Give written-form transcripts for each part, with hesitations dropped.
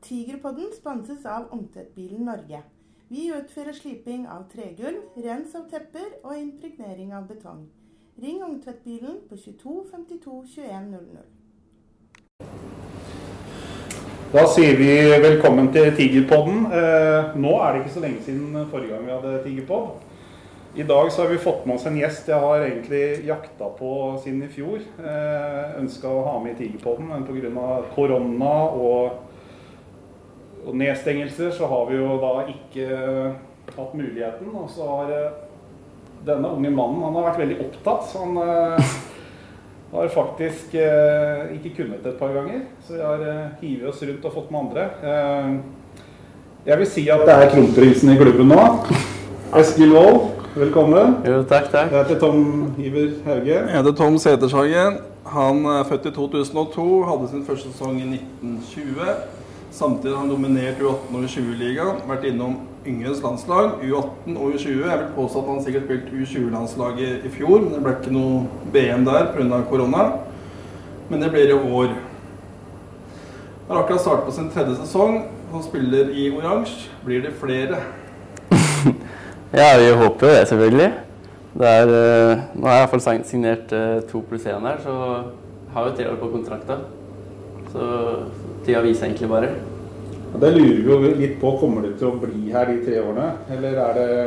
Tigerpodden sponses av Ungtvettbilen Norge. Vi utfører sliping av tregulv, rens av tepper og impregnering av betong. Ring Ungtvettbilen på 22 52 21 00. Da sier vi velkommen til Tigerpodden. Nå er det ikke så lenge siden forrige gang vi hadde Tigerpodd. I dag så har vi fått med oss en gjest jeg har egentlig jakta på siden i fjor. Ønsket å ha med i Tigerpodden, men på grunn av korona og nedstengelser så har vi jo da ikke hatt muligheten. Og så har denne unge mannen, han har vært veldig opptatt, så han har faktisk ikke kunnet et par ganger. Så vi har hivet oss rundt og fått med andre. Jeg vil si at det er kronprinsen i klubben nå. Eskil Wold, velkommen. Jo, takk. Jeg heter Tom Iver Hauge. Jeg heter Tom Setershagen. Han er født i 2002, hadde sin første sesong i 1920. Samtidig har han dominert U18 og U20-ligaen, vært innom yngres landslag, U18 og U20. Jeg vil påstå at han sikkert spilt U20-landslaget i fjor, men det ble ikke noe BM der på grunn av korona. Men det blir i år. Han har akkurat startet på sin tredje sesong, han spiller i oransje. Blir det flere? Ja, vi håper jo det selvfølgelig. Nå har jeg i hvert fall signert 2+1 her, så har jo 3 år på kontrakten. Så tida viser egentlig bare. Det lurer vi jo litt på, kommer du til å bli her de 3 årene? Eller er det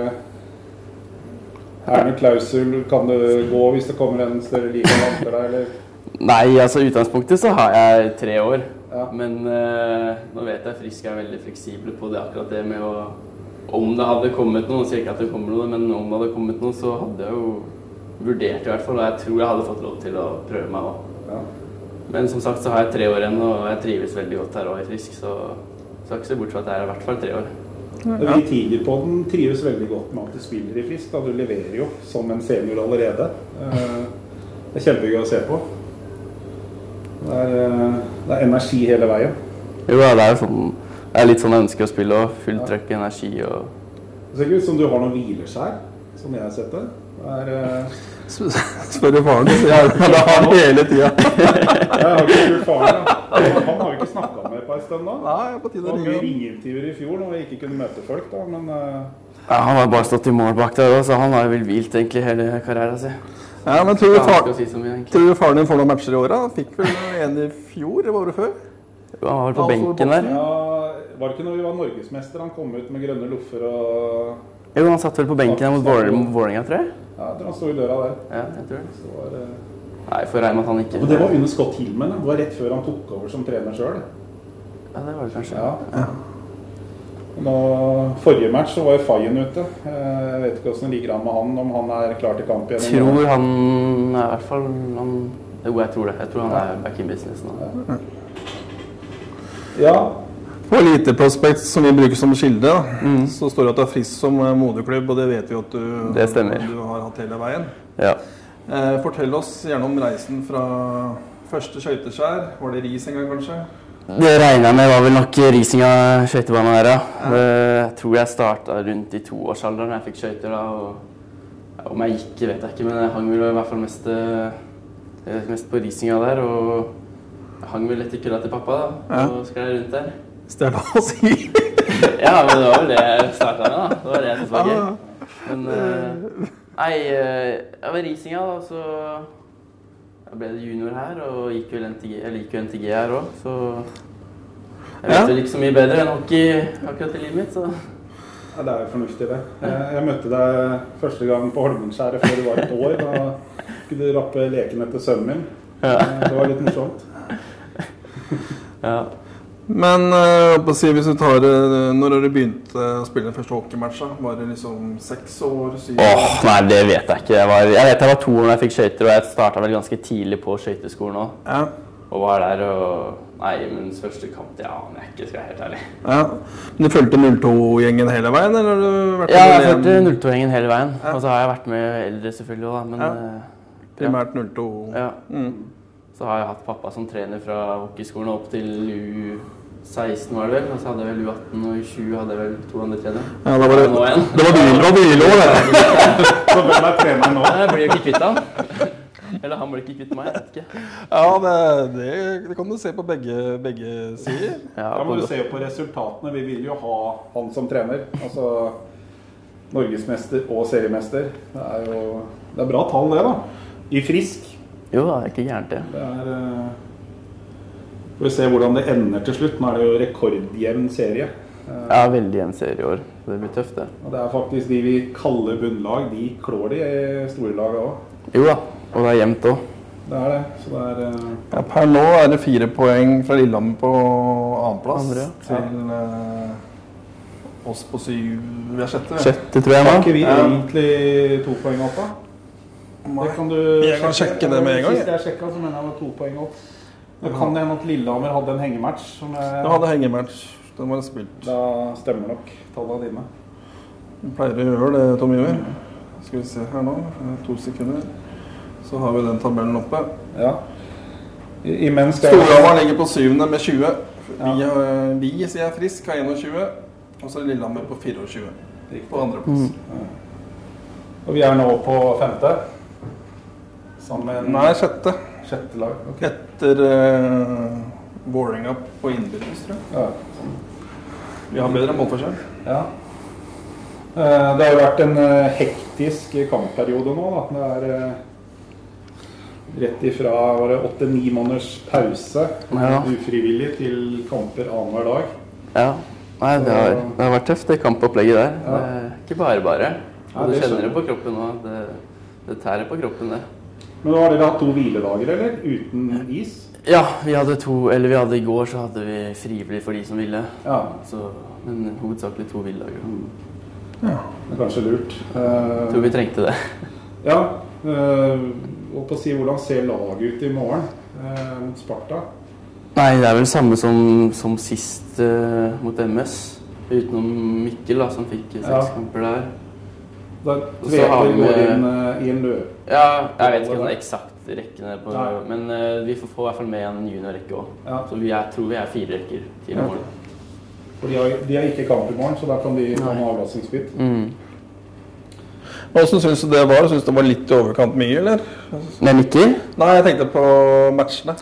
noen klausul, kan det gå hvis det kommer en større liga etter deg, eller? Nei, altså i utgangspunktet så har jeg 3 år. Ja. Men nå vet jeg Frisk er veldig fleksible på det, akkurat det med å... Om det hadde kommet noe, sier ikke at det kommer noe, men om det hadde kommet noe, så hadde jeg jo vurdert i hvert fall, og jeg tror jeg hadde fått lov til å prøve meg også. Ja. Men som sagt så har jeg 3 år igjen, og jeg trives veldig godt her også i Frisk, så skal ikke se bort fra at jeg er i hvert fall 3 år. Vi i Tigerpodden trives veldig godt med at du spiller i Frisk, da du leverer jo som en senior allerede. Det er kjempegøy å se på. Det er energi hele veien. Jo, det er jo sånn, det er litt sånn jeg ønsker å spille, og full trøkk, energi og... Det ser ikke ut som du har noen hvileskjær, som jeg har sett det. Spør du faren, så jeg har han hele tiden. Jeg har ikke spurt faren, ja. Han har jo ikke snakket med på en stund da. Nei, på tide å ringe. Det var mye ringeintervjuer i fjor når vi ikke kunne møte folk da, men... Ja, han har bare stått i mål bak der også, så han har jo vel hvilt egentlig hele karrieren sin. Ja, men tror du faren din får noen matcher i året? Fikk vel en i fjor, eller året før? Jo, han var på benken der. Ja, var det ikke når vi var norgesmester han kom ut med grønne luffer og... Jo, han satt vel på benken her mot Vålerenga, tror jeg. Ja, jeg tror han stod i døra der. Ja, jeg tror det. Så var det... Nei, for regn med at han ikke... Og det var under Scott Hillman, det var rett før han tok over som trener selv. Ja, det var det kanskje. Ja. Nå, forrige match så var jo Fayen ute. Jeg vet ikke hvordan det ligger an med han, om han er klar til kamp igjen. Jeg tror han er i hvert fall... Jo, jeg tror det. Jeg tror han er back in business nå. Ja. På Elite Prospect, som vi bruker som kilde, så står det at du er Frisk som moderklubb, og det vet vi at det stemmer. Du har hatt hele veien. Ja. Fortell oss gjerne om reisen fra første skøyteskjær. Var det ris en gang, kanskje? Det regner jeg med var vel nok rising av skøytebanen her, ja. Jeg tror jeg startet rundt i 2-årsalderen når jeg fikk skøyter da, og om jeg gikk, vet jeg ikke, men jeg hang vel i hvert fall mest på risinga der, og jeg hang vel etter kølla til pappa da, og sklei rundt der. Det er lov å si. Ja, men det var vel det jeg startet med da. Det var det jeg synes var gøy. Men nei, jeg var risinga da, så jeg ble junior her, og jeg gikk jo NTG her også, så jeg vet vel ikke så mye bedre enn hockey akkurat i livet mitt, så... Ja, det er jo fornuftig det. Jeg møtte deg første gang på Holmenskjæret før det var et år, da skulle du rappe leken etter sønnen min. Ja. Det var litt morsomt. Ja. Men hvis du tar når har du begynt å spille den første hockeymatchen? Var det liksom 6 år, 7 år? Nei, det vet jeg ikke. Jeg vet jeg var 2 år når jeg fikk skøyter, og jeg startet vel ganske tidlig på skøyteskolen også. Ja. Og var der, og nei, min første kamp, ja, men jeg ikke skal være helt ærlig. Ja. Men du følte 02-gjengen hele veien, eller har du vært med? Ja, jeg følte 02-gjengen hele veien, og så har jeg vært med eldre selvfølgelig også, da, men... Primært 02. Ja. Så har jeg hatt pappa som trener fra hockeyskolen opp til U16 var det vel, og så hadde jeg vel U18 og U20 hadde jeg vel 2 andre trenere. Ja, da var det var bilår, det. Så hvem er treneren nå? Jeg blir jo ikke kvitt han. Eller han ble ikke kvitt meg, jeg vet ikke. Ja, det kan du se på begge sider. Ja, men du ser jo på resultatene. Vi vil jo ha han som trener. Altså Norgesmester og seriemester. Det er bra tall det da. I frisk. Jo, det er ikke gærent det. Får vi se hvordan det ender til slutt. Nå er det jo rekordjevn serie. Ja, veldig jevn serie i år. Det blir tøft det. Og det er faktisk de vi kaller bunnlag, de klår de i store lag også. Jo da, og det er jevnt også. Det er det, så det er... Ja, per nå er det 4 poeng fra Lillehammer på annenplass til oss på 7, vi er sjette. Sjette, tror jeg nå. Har ikke vi egentlig 2 poeng opp da? Det kan du sjekke det med en gang. Sist jeg sjekket, så mener jeg det var 2 poeng opp. Det kan det hende at Lillehammer hadde en hengematch. Det hadde hengematch. Den var spilt. Da stemmer nok tallene dine. Vi pleier å gjøre det, Tom Iver. Skal vi se her nå, 2 sekunder. Så har vi den tabellen oppe. Ja. Imens Storhamar ligger på 7. med 20. Vi sier jeg frisk, har 21. Og så er Lillehammer på 24. På andre plass. Og vi er nå på 5. Sammen... Nei, 6. Sjette lag. Okay. Etter Vålerenga på innbyrdes, tror jeg. Ja. Vi har bedre målforskjell. Ja. Det har jo vært en hektisk kampperiode nå da. Det er rett ifra 8-9 måneders pause, ufrivillig, til kamper annenhver dag. Ja, nei, det har vært tøft det kampopplegget der. Det er ikke bare. Og du kjenner det på kroppen nå. Det tærer på kroppen det. Men har dere hatt 2 hviledager, eller? Uten is? Ja, vi hadde i går så hadde vi frivillig for de som ville. Ja. Men hovedsakelig 2 hviledager. Ja, det er kanskje lurt. Jeg tror vi trengte det. Ja, og på å si hvordan ser laget ut i morgen mot Sparta? Nei, det er vel samme som sist mot MS. Utenom Mikkel da, som fikk 6 kamper der. Da Tveter går inn i en løp. Ja, jeg vet ikke den eksakt rekkene på, men vi får i hvert fall med en juniorrekke også. Ja. Så tror vi er 4 rekker til i morgen. For de har ikke kamp i morgen, så da kan de ha en avlastningsbytt. Hvordan synes du det var? Synes du det var litt i overkant mye, eller? Med Mikkel? Nei, jeg tenkte på matchene.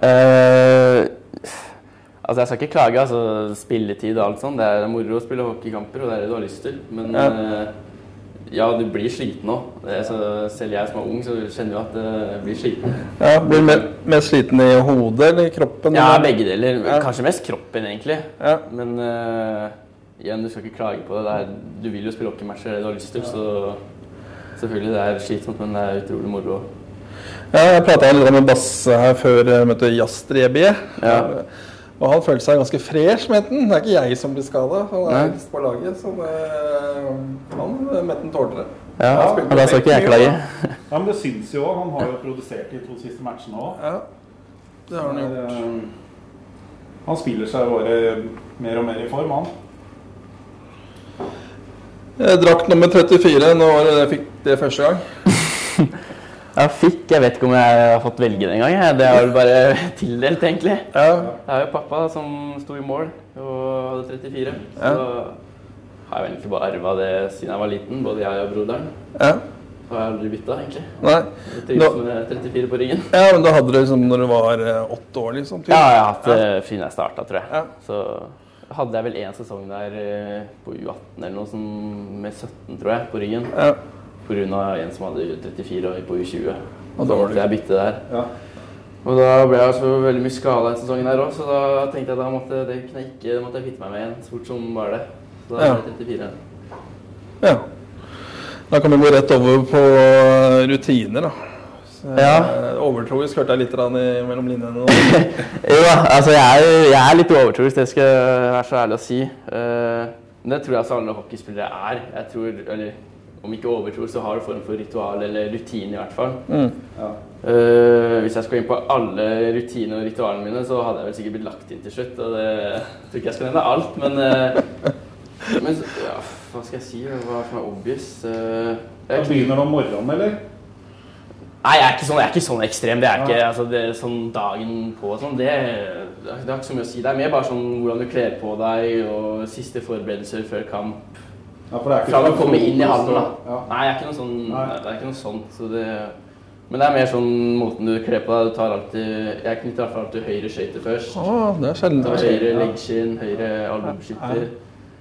Altså, jeg skal ikke klage, altså, spilletid og alt sånt. Det er moro å spille hockeykamper, og det er det du har lyst til. Men ja, du blir sliten også. Selv jeg som er ung, så kjenner jo at det blir sliten. Ja, blir du mer sliten i hodet eller i kroppen? Ja, begge deler. Kanskje mest kroppen, egentlig. Ja. Men igjen, du skal ikke klage på det. Du vil jo spille hockeymatcher, det du har lyst til, så selvfølgelig det er slitsomt, men det er utrolig moro. Ja, jeg pratet litt med Basse her før jeg møtte Jastrebie. Ja. Og han følte seg ganske fresh med den. Det er ikke jeg som blir skadet. Han er eldst på laget, så han med den tåler det. Ja, men da skal ikke jeg klage. Ja, men det synes jo også. Han har jo produsert de 2 siste matchene også. Ja, det har han gjort. Han spiller seg bare mer og mer i form, han. Drakt nummer 34, nå var det jeg fikk det første gang. Jeg vet ikke om jeg har fått velge det en gang. Det er vel bare tildelt, egentlig. Ja. Det er jo pappa som stod i mål og hadde 34. Så har jeg vel egentlig bare arvet det siden jeg var liten, både jeg og broderen. Ja. Så har jeg aldri byttet, egentlig. Nei. Jeg trives med 34 på ryggen. Ja, men da hadde du liksom når du var 8 år, liksom? Ja, jeg har hatt det siden jeg startet, tror jeg. Ja. Så hadde jeg vel en sesong der på U18 eller noe sånn med 17, tror jeg, på ryggen. Ja. På grunn av en som hadde 34 og på U20. Og da måtte jeg bytte der. Ja. Og da ble jeg så veldig mye skadet i sesongen der også, så da tenkte jeg at måtte jeg kvitte meg med en så fort som var det. Så da ble det 34. Ja. Da kan vi gå rett over på rutiner da. Overtroisk hørte jeg litt mellom linjene nå. Jo da, altså jeg er litt overtroisk, det skal jeg være så ærlig å si. Men det tror jeg altså alle hockeyspillere er. Jeg tror, eller om ikke overtro, så har du form for ritual eller rutine i hvert fall. Ja. Hvis jeg skal inn på alle rutiner og ritualene mine, så hadde jeg vel sikkert blitt lagt inn til slutt. Og det jeg tror ikke jeg skal nevne alt, men ja, hva skal jeg si? Hva som er obvious? Begynner du om morgenen, eller? Nei, jeg er ikke sånn ekstrem. Det er ikke altså, det er sånn dagen på og sånn. Det har ikke så mye å si. Det er mer bare sånn hvordan du kler på deg og siste forberedelser før kamp. Ja, for det er ikke fra å komme inn i hallen da. Ja. Nei, det er ikke noe sånt, så det Men det mer sånn måten du kler på deg. Du tar alltid, jeg knytter i hvert fall alltid høyre skøyter først. Det sjelden. Tar høyre leggskinn, høyre albuebeskytter.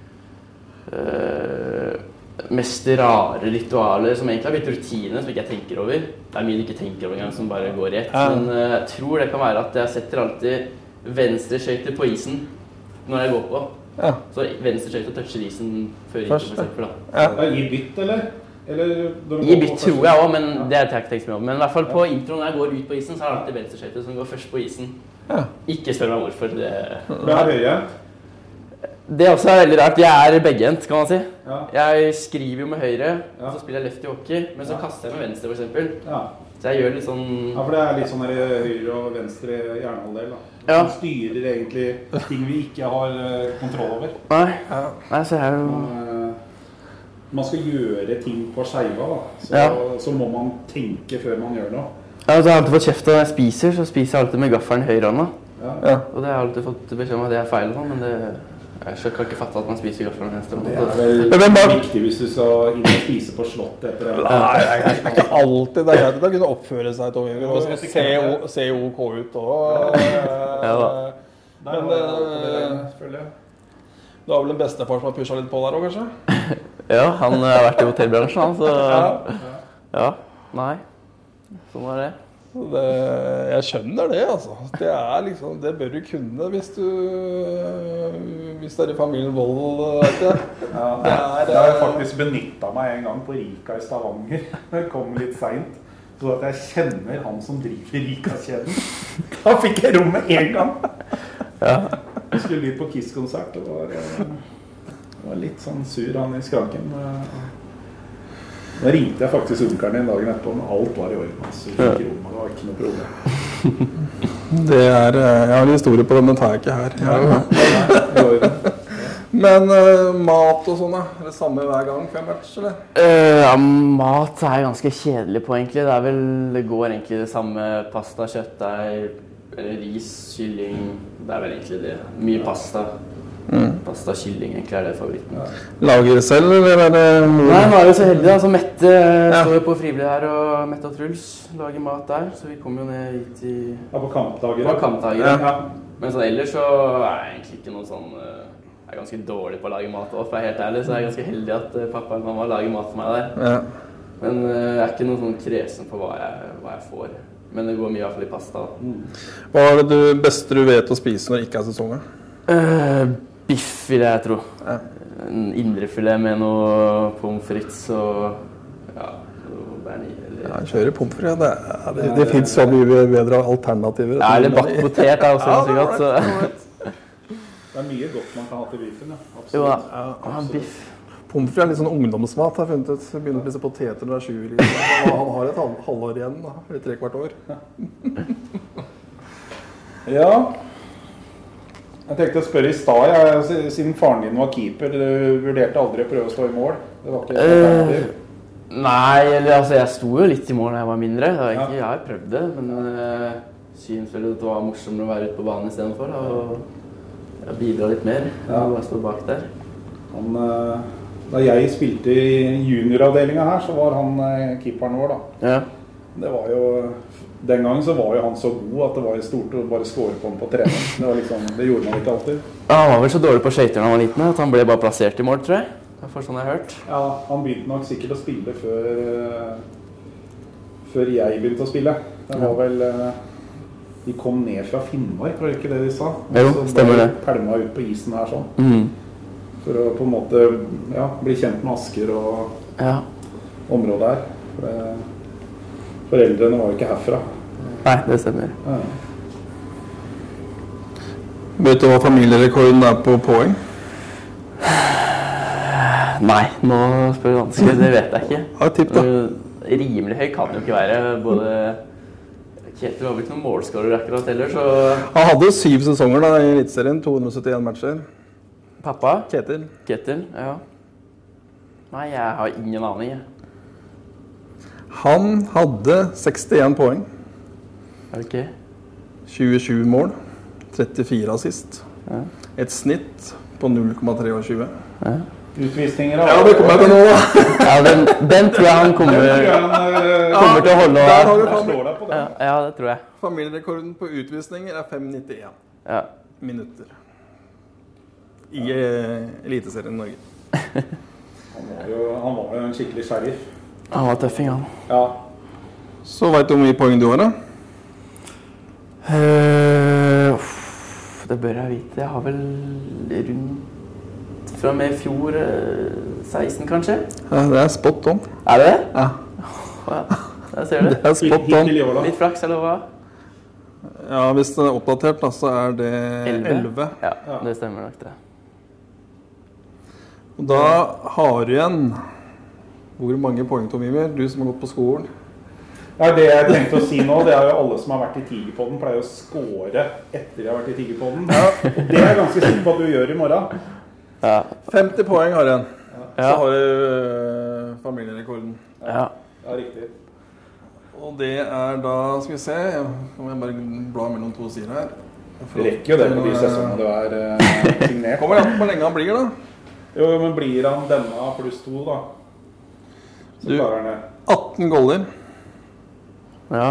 Mest rare ritualer som egentlig har blitt rutiner som ikke jeg tenker over. Det mye du ikke tenker over en gang som bare går rett. Men jeg tror det kan være at jeg setter alltid venstre skøyter på isen når jeg går på. Så venstre skøyter toucher isen før isen for eksempel. I bytt, eller? I bytt tror jeg også, men det har jeg ikke tenkt så mye om. Men i hvert fall på intro når jeg går ut på isen, så er det alltid venstre skøyter som går først på isen. Ikke spør meg hvorfor. Det høye? Det også veldig rart. Jeg beggehendt, kan man si. Jeg skriver jo med høyre, og så spiller jeg lefty hockey, men så kaster jeg med venstre for eksempel. Så jeg gjør litt sånn... Ja, for det litt sånn der høyre og venstre hjernehalvdel da. Som styrer egentlig ting vi ikke har kontroll over. Nei, så er jo... Man skal gjøre ting på skeiva da, så må man tenke før man gjør noe. Ja, så har jeg alltid fått kjeft når jeg spiser, så spiser jeg alltid med gaffelen i høyre hånda. Og det har jeg alltid fått beskjed om at det er feil, men det... Jeg kan ikke fatte at man spiser gaffelen venstre. Det vel viktig hvis du skal inn og spise på slott etter det. Nei, det er ikke alltid. Det er greit å kunne oppføre seg til å se OK ut også. Men du har vel en bestefar som har pushet litt på der også, kanskje? Ja, han har vært i hotellbransjen, så... Ja, nei. Sånn var det. Jeg skjønner det, altså. Det liksom, det bør du kunne hvis det i familien Vold, vet jeg. Det har jeg faktisk benyttet meg en gang på Rika i Stavanger. Det kom litt sent, så at jeg kjenner han som driver Rika-kjeden. Da fikk jeg rommet en gang. Jeg skulle litt på Kiss-konsert, og var litt sånn sur han i skranken. Da ringte jeg faktisk onkelen din dagen etterpå, men alt var i orden. Så fikk rommet, det var ikke noe problem. Jeg har en historie på den, men tar jeg ikke her. Men mat og sånn da? Er det samme hver gang før match, eller? Mat er jeg ganske kjedelig på egentlig. Det går egentlig det samme pasta, kjøttdeig, ris, kylling. Det er vel egentlig det. Mye pasta. Pasta og kylling egentlig det favoritten. Lager selv, eller er det mor? Nei, nå vi så heldige. Altså, Mette står på frivillig her, og Mette og Truls lager mat der. Så vi kommer jo ned hit i... på kampdager. På kampdager, Men sånn ellers så jeg egentlig ikke noe sånn... Jeg er ganske dårlig på å lage mat, og for å være helt ærlig, så jeg ganske heldig at pappa og mamma lager mat for meg der. Men jeg er ikke noe sånn kresen på hva jeg får. Men det går mye i hvert fall i pasta. Hva er det beste du vet å spise når det ikke er sesongen? Biff vil jeg tro. En indrefilet med noe pommes frites og Jeg kjører pommes frites. Det finnes så mye bedre alternativer. Eller bakt potet er også ganske godt. Så. Det mye godt man kan ha til biffen, Jo da, biff. Pommes frites litt sånn ungdomsmat, har jeg funnet ut. Begynner å spise poteter når det 7 liksom. Han har et halvår igjen, da. Eller 3/4 år. Jeg tenkte å spørre i stad, siden faren din var keeper, du vurderte aldri å prøve å stå i mål? Det var ikke alternativ? Nei, altså jeg sto jo litt i mål da jeg var mindre. Jeg har prøvd det, men synes vel det var morsommere å være ute på banen i stedet for. Og jeg bidrar litt mer og jeg stod bak der. Da jeg spilte i junioravdelingen her, så var han keeperen vår da. Det var jo... Den gangen så var jo han så god at det var stort å bare score på han på trening. Det gjorde man ikke alltid. Han var vel så dårlig på skøyter da han var liten, at han ble bare plassert i mål, tror jeg. Det er sånn jeg har hørt. Ja, han begynte nok sikkert å spille før jeg begynte å spille. Det var vel... De kom ned fra Finnmark, var det ikke det de sa? Jo, stemmer det. Så bare pælma ut på isen her sånn. For å på en måte bli kjent med Asker og området her. Foreldrene var jo ikke herfra. Nei, det stemmer. Vet du hva familierekorden er på poeng? Nei, nå spør du vanskelig. Det vet jeg ikke. Ja, tipp da. Rimelig høy kan det jo ikke være. Både Ketil var vel ikke noen målskårer akkurat heller, så... Han hadde 7 sesonger da i Elitserien, 271 matcher. Pappa? Ketil, ja. Nei, jeg har ingen aning. Han hadde 61 poeng. Ok. 27 mål, 34 assist. Et snitt på 0,23. Utvisninger Ja, det kommer jeg til nå da. Ja, den tror jeg han kommer til å holde. Der har du Jeg slår deg på den. Ja, det tror jeg. Familierekorden på utvisninger er 5,91 Ja. minutter. I Eliteserien i Norge. Han var jo en skikkelig sheriff. Han var tøffing, han. Ja. Så vet du hvor mye poeng du har da? Det bør jeg vite. Jeg har vel rundt fra med i fjor 16 kanskje? Ja, det er spot on. Er det? Ja. Ja, der ser du. Det er spot on. Litt flaks, eller hva? Ja, hvis det er oppdatert da, så er det 11. Ja, det stemmer nok det. Og da har du igjen hvor mange poeng, Tom Iver, du som har gått på skolen? Ja, det jeg tenkte å si nå, det er jo alle som har vært i Tigerpodden pleier å score etter de har vært i Tigerpodden. Ja. Og det er jeg ganske sikker på at du gjør i morgen. Ja. 50 poeng har jeg. Ja. Så har du familierekorden. Ja. Ja, riktig. Og det er da, skal vi se, nå må jeg bare bla mellom to sider her. Det rekker jo det på de sesongene du er signert. Kommer an på hvor lenge han blir da. Jo, men blir han denne pluss 2 da, så klarer han det. 18 goller. Ja.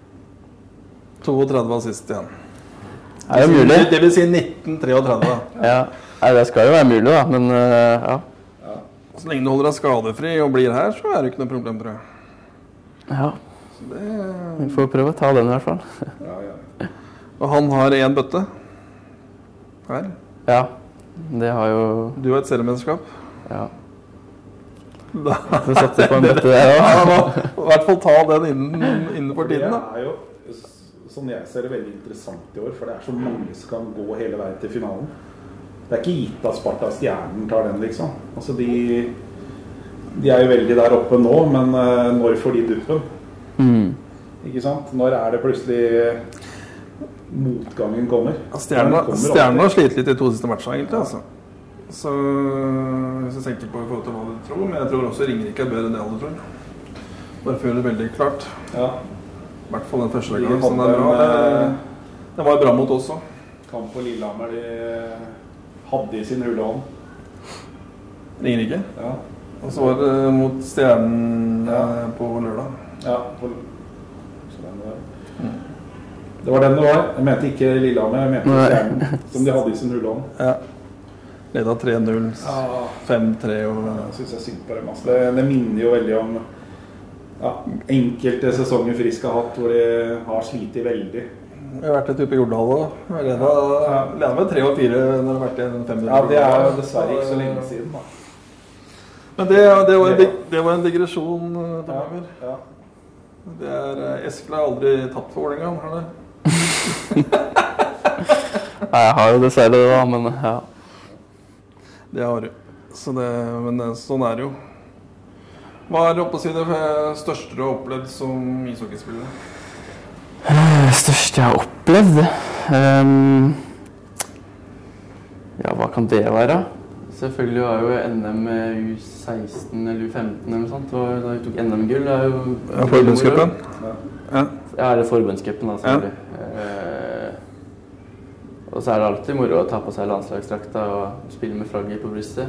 32 assist igjen. Er det mulig? Det vil si 1933 da. Ja. Nei, det skal jo være mulig da, men ja. Så lenge du holder deg skadefri og blir her, så er det ikke noe problem, tror jeg. Ja. Vi får prøve å ta den i hvert fall. Ja. Og han har en bøtte. Her. Ja, det har jo... Du har et seriemesterskap. Ja. Da. Du satte på en bøtte der også. Ja, da. I hvert fall ta den innenfor tiden da. Det er jo, sånn jeg ser det, veldig interessant i år, for det er så mange som kan gå hele veien til finalen. Det er ikke gitt at Sparta Stjernen tar den, liksom. Altså, de er jo veldig der oppe nå, men når får de duppen? Ikke sant? Når er det plutselig motgangen kommer? Stjernen har slitt litt i 2 siste matcher, egentlig, altså. Så hvis jeg tenker på i forhold til hva du tror, men jeg tror også Ringerike er bedre enn det alle tror. Bare føler det veldig klart. Ja. I hvert fall den første gangen, så den er bra. Den var bra mot oss også. Kamp på Lillehammer, de hadde i sin hule hånd. Ringerike? Ja. Og så var det mot Stjernen på lørdag. Ja, det var den det var. Jeg mente ikke Lillehammer, jeg mente Stjernen, som de hadde i sin hule hånd. Ja. Ledet 3-0, 5-3 og... Jeg synes jeg synd på dem. Altså. Det minner jo veldig om enkelte sesonger Frisk har hatt, hvor de har slitet veldig. Jeg har vært et uppe i Jordal også. Jeg ledet med 3 og 4 når det har vært en 5 minutter. Ja, det er jo dessverre ikke så lenge siden da. Men det var en digresjon, Ja. Det Eskil har aldri tapt for Vålerenga, har det? Nei, jeg har jo dessverre det da, men ja. Det har du. Men sånn er det jo. Hva er det oppe å si det største du har opplevd som ishockeyspiller? Største jeg har opplevd? Ja, hva kan det være? Selvfølgelig var jo NM U16 eller U15 eller noe sånt. Da vi tok NM-gull. Ja, forbundscupen. Ja, eller forbundscupen da, selvfølgelig. Og så er det alltid moro å ta på seg landslagsdrakta og spille med flagget på brystet.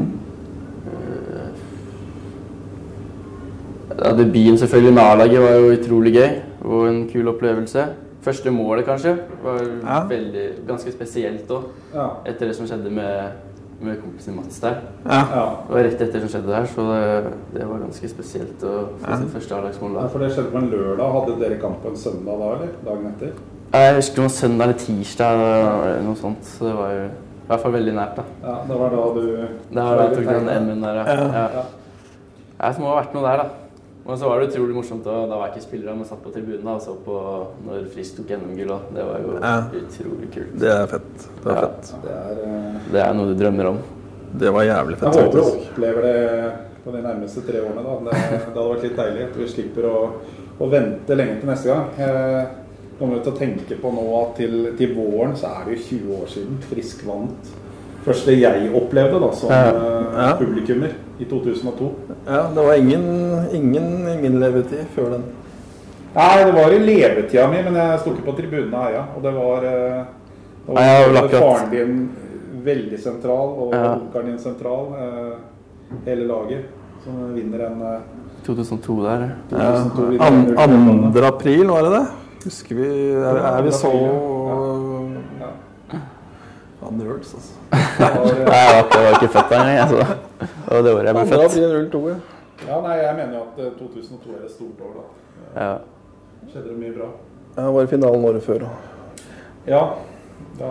Debuten selvfølgelig med A-laget var jo utrolig gøy og en kul opplevelse. Første målet kanskje var ganske spesielt også, etter det som skjedde med kompisen Mats der. Det var rett etter det som skjedde der, så det var ganske spesielt å få sitt første A-lagsmål da. For det skjedde på en lørdag. Hadde dere kamp på en søndag da, eller? Dagen etter? Jeg husker det var søndag eller tirsdag eller noe sånt, så det var jo i hvert fall veldig nært da. Ja, det var da du... Det var da jeg tok den M-en der, ja. Det må ha vært noe der da. Og så var det utrolig morsomt, og da var jeg ikke spillere, men satt på tribunen og så på når Frisk tok NM-gull, og det var jo utrolig kult. Det er fett. Det er fett. Det er noe du drømmer om. Det var jævlig fett. Jeg håper du opplever det på de nærmeste 3 årene da. Det hadde vært litt deilig at vi slipper å vente lenge til neste gang. Jeg kommer til å tenke på nå at til våren så er det jo 20 år siden Frisk vant. Første jeg opplevde da, som publikummer i 2002. Ja, det var ingen i min levetid før den. Nei, det var i levetida mi, men jeg stod ikke på tribunen av Eia, og det var faren din veldig sentral, og bunkeren din sentral. Hele laget som vinner en 2002 der. 2. april, var det? Husker vi, vi så... Ja, nerds, altså. Nei, jeg var ikke født der engang, altså. Og det året jeg ble 2. født. april 02, ja. Ja, nei, jeg mener jo at 2002 et stort år, da. Ja. Skjedde det mye bra. Jeg var i finalen året før. Ja, da...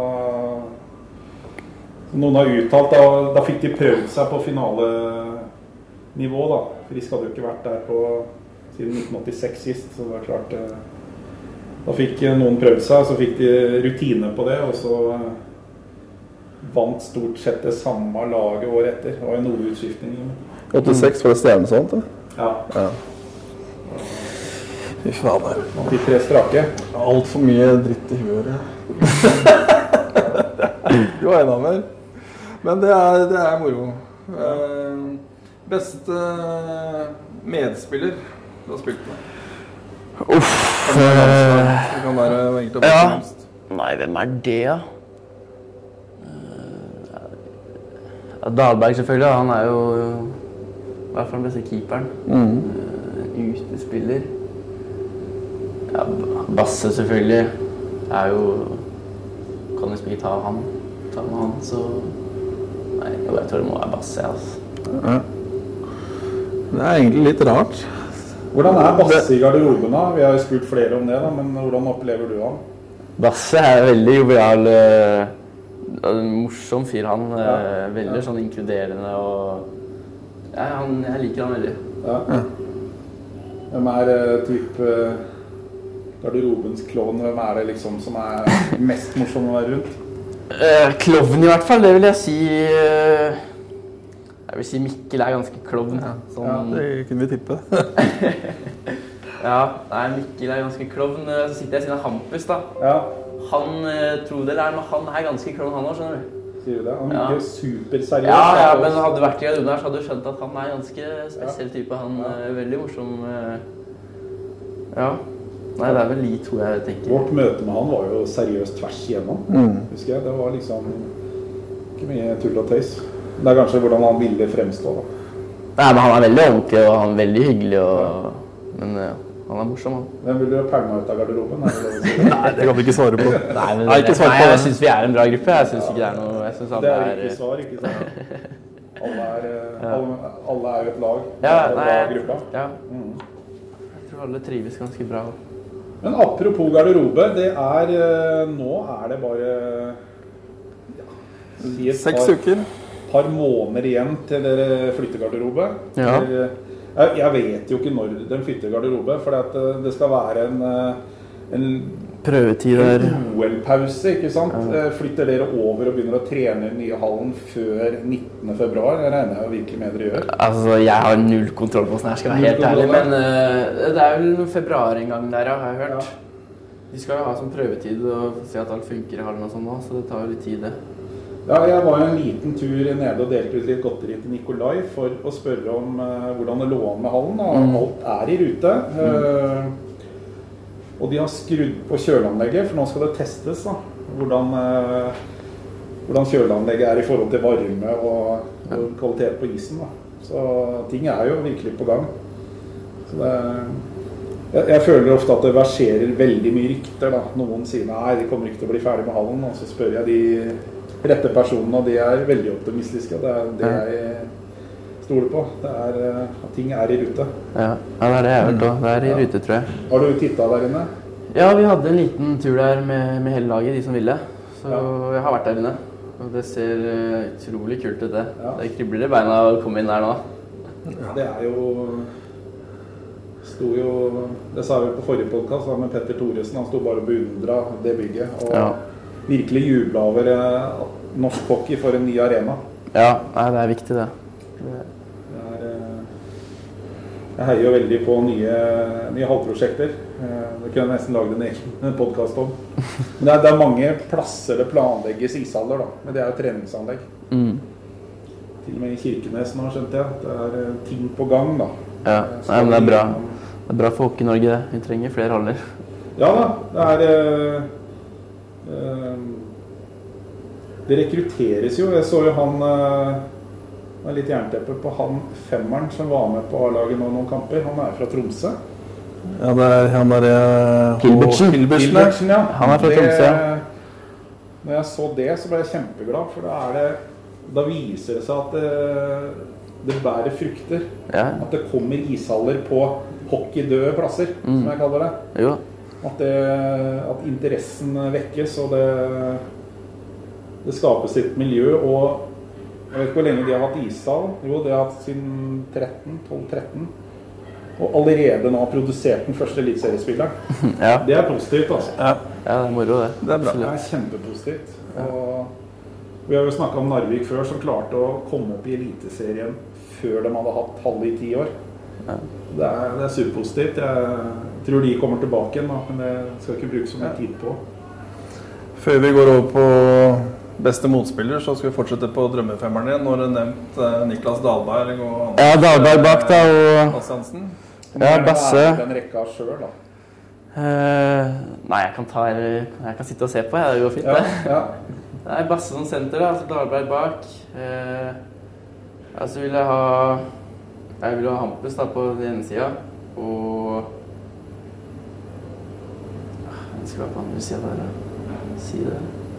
Noen har uttalt, da fikk de prøvd seg på finalenivå, da. Frisk hadde jo ikke vært der siden 1986 sist, så det var klart... Da fikk noen prøvd seg, så fikk de rutine på det, og så vant stort sett det samme laget året etter. Det var en utskiftning. 86 var det Stjernesand, da? Ja. Fy faen. Man fikk 3 strake. Alt for mye dritt i huet. Du var en av meg. Men det er moro. Beste medspiller du har spilt med? Uff. Det kan være egentlig ja. Nei, hvem er det, da? Dahlberg selvfølgelig, han er jo i hvert fall den beste keeperen. Utespiller. Ja, Basse selvfølgelig er jo... Kan liksom ikke ta med han, så... Nei, jeg tror det må være Basse, altså. Ja. Det er egentlig litt rart. Hvordan er Basse i garderoben da? Vi har jo spurt flere om det da, men hvordan opplever du han? Basse er veldig jovial, morsom fyr han, veldig sånn inkluderende og... Ja, jeg liker han veldig. Ja. Hvem er garderobens klovn? Hvem er det liksom som er mest morsom å være rundt? Klovn i hvert fall, det vil jeg si... Jeg vil si Mikkel er ganske klovn. Sånn... Ja, det kunne vi tippe. Ja, nei, Mikkel er ganske klovn. Så sitter jeg i siden av Hampus da. Ja. Han, tro det eller men han er ganske klovn han også, skjønner du? Sier du det? Han virker superseriøs. Ja, men hadde du vært i garderoben her, så hadde du skjønt at han er ganske spesiell type. Han er veldig morsom. Ja. Nei, det er vel de to jeg tenker. Vårt møte med han var jo seriøst tvers igjennom, husker jeg. Det var liksom ikke mye tull og tøys. Det er kanskje hvordan han ville fremstå da. Nei, men han er veldig ordentlig, og han er veldig hyggelig, og... Men han er morsom, han. Hvem vil du pælme ut av garderoben? Nei, det kan vi ikke svare på. Nei, jeg synes vi er en bra gruppe. Jeg synes ikke det er noe... Jeg synes det er ikke svar, ikke sant? Alle er jo et lag. Ja, nei, gruppa. Ja. Jeg tror alle trives ganske bra. Men apropos garderobe, det er... Nå er det bare... 6 uker. Par måneder igjen til dere flytter garderobe. Ja. Jeg vet jo ikke når den flytter garderobe, for det skal være en prøvetid der. OL-pause, ikke sant? Ja. Flytter dere over og begynner å trene i den nye hallen før 19. februar? Det regner jeg jo virkelig med dere gjør. Altså, jeg har null kontroll på sånn her, skal jeg være helt ærlig, men det er vel februar en gang der, har jeg hørt. Ja. De skal jo ha sånn prøvetid og se at alt funker i hallen og sånn nå, så det tar jo litt tid det. Ja, jeg var jo en liten tur nede og delte ut litt godteri til Nikolai for å spørre om hvordan det lå an med hallen, og alt er i rute. Og de har skrudd på kjøleanlegget, for nå skal det testes da, hvordan kjøleanlegget er i forhold til varme og kvalitet på isen da. Så ting er jo virkelig på gang. Så jeg føler ofte at det verserer veldig mye rykter da. Noen sier nei, de kommer ikke til å bli ferdig med hallen, og så spør jeg de rette personene, og de er veldig optimistiske. Det er det jeg stoler på. Det er at ting er i rute. Ja, det er det jeg har hørt også. Det er i rute, tror jeg. Har du tittet der inne? Ja, vi hadde en liten tur der med hele laget, de som ville. Så jeg har vært der inne. Og det ser utrolig kult ut det. Ja. Det kribler i beina å komme inn der nå. Det er jo... Det sa vi på forrige podcast med Petter Thoresen. Han stod bare og beundret det bygget. Og virkelig jublet over norsk hockey for en ny arena. Ja, det er viktig det. Jeg heier jo veldig på nye halvprosjekter. Det kunne jeg nesten laget en egen podcast om. Men det er mange plasser det planlegges ishaller da. Men det er jo treningsanlegg. Til og med i Kirkenes nå, skjønte jeg. Det er ting på gang da. Ja, men det er bra. Det er bra for Hockey Norge det. Vi trenger flere haller. Ja da, det er det rekrutteres jo. Jeg så jo han var litt jernteppe på han femmeren som var med på A-laget nå noen kamper. Han fra Tromsø. Ja, det han Hilbertsen, ja. Han fra Tromsø. Når jeg så det, så ble jeg kjempeglad, for da viser det seg at det bærer frukter. Ja. At det kommer ishaller på hockeydøde plasser, som jeg kaller det. Jo. At interessen vekkes, og det skapes et miljø, og jeg vet ikke hvor lenge de har hatt ishall. Jo, de har hatt siden 12-13. Og allerede nå har produsert den første eliteseriespilleren. Ja. Det positivt, altså. Ja, det moro det. Det bra. Det kjempepositivt. Og vi har jo snakket om Narvik før, som klarte å komme opp i eliteserien før de hadde hatt halv i 10 år. Ja. Det er superpositivt. Jeg tror de kommer tilbake igjen, men det skal ikke bruke så mye tid på. Før vi går over på beste motspiller, så skal vi fortsette på drømmefemmeren igjen. Nå har du nevnt Niklas Dahlberg og Ja, Dahlberg bak da, og Basse Hansen. Ja, Basse. Den rekka selv, da. Nei, jeg kan sitte og se på, det går fint det. Ja. Det Basse som senter da, altså Dahlberg bak. Så vil jeg vil ha Hampus da på den ene siden, og jeg skal være på andre siden der da. Si det.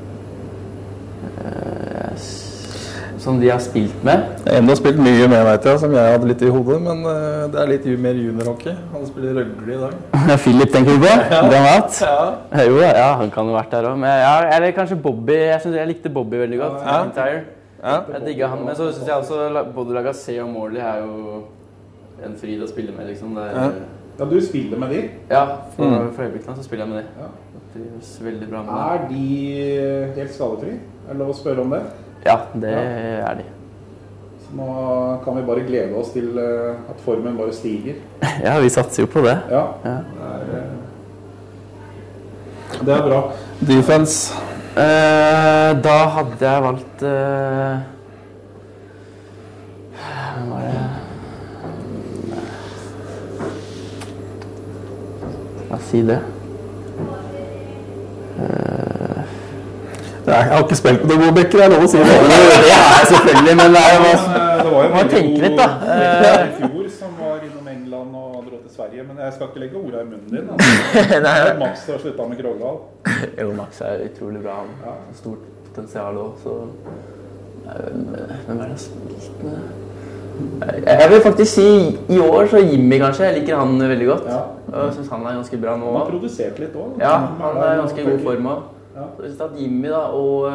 Som de har spilt med. En har spilt mye med, vet jeg, som jeg hadde litt i hodet, men det litt mer juniorhockey. Han spiller Røgle i dag. Philip tenker du på? Dramat? Ja. Jo, ja, han kan jo vært der også. Men eller kanskje Bobby, jeg likte Bobby veldig godt. Ja. Jeg digget han, men så synes jeg også både Lagasse og Morley jo en fryd å spille med, liksom. Ja, du spiller med de? Ja, for øyeblikkene så spiller jeg med de. Ja. Det trives veldig bra med det. De helt skadefri? Er det lov å spørre om det? Ja, det de. Så nå kan vi bare glede oss til at formen bare stiger. Ja, vi satser jo på det. Ja. Det bra. Defense? Da hadde jeg valgt hvem var det? Hva sier det? Jeg har ikke spilt på noen gode bekker, jeg lov å si det. Ja, selvfølgelig, men det var jo må tenke litt da. I fjor som var innom England og dro til Sverige, men jeg skal ikke legge ordet i munnen din. Altså. Nei. Max har sluttet med Krogdal. Jo, Max utrolig bra. Han har stort potensial også, så hvem det jeg spilt med? Jeg vil faktisk si i år så Jimmy kanskje, jeg liker han veldig godt. Jeg synes han ganske bra nå. Han har produsert litt også. Ja, han ganske god form også. Så jeg synes at Jimmy da, og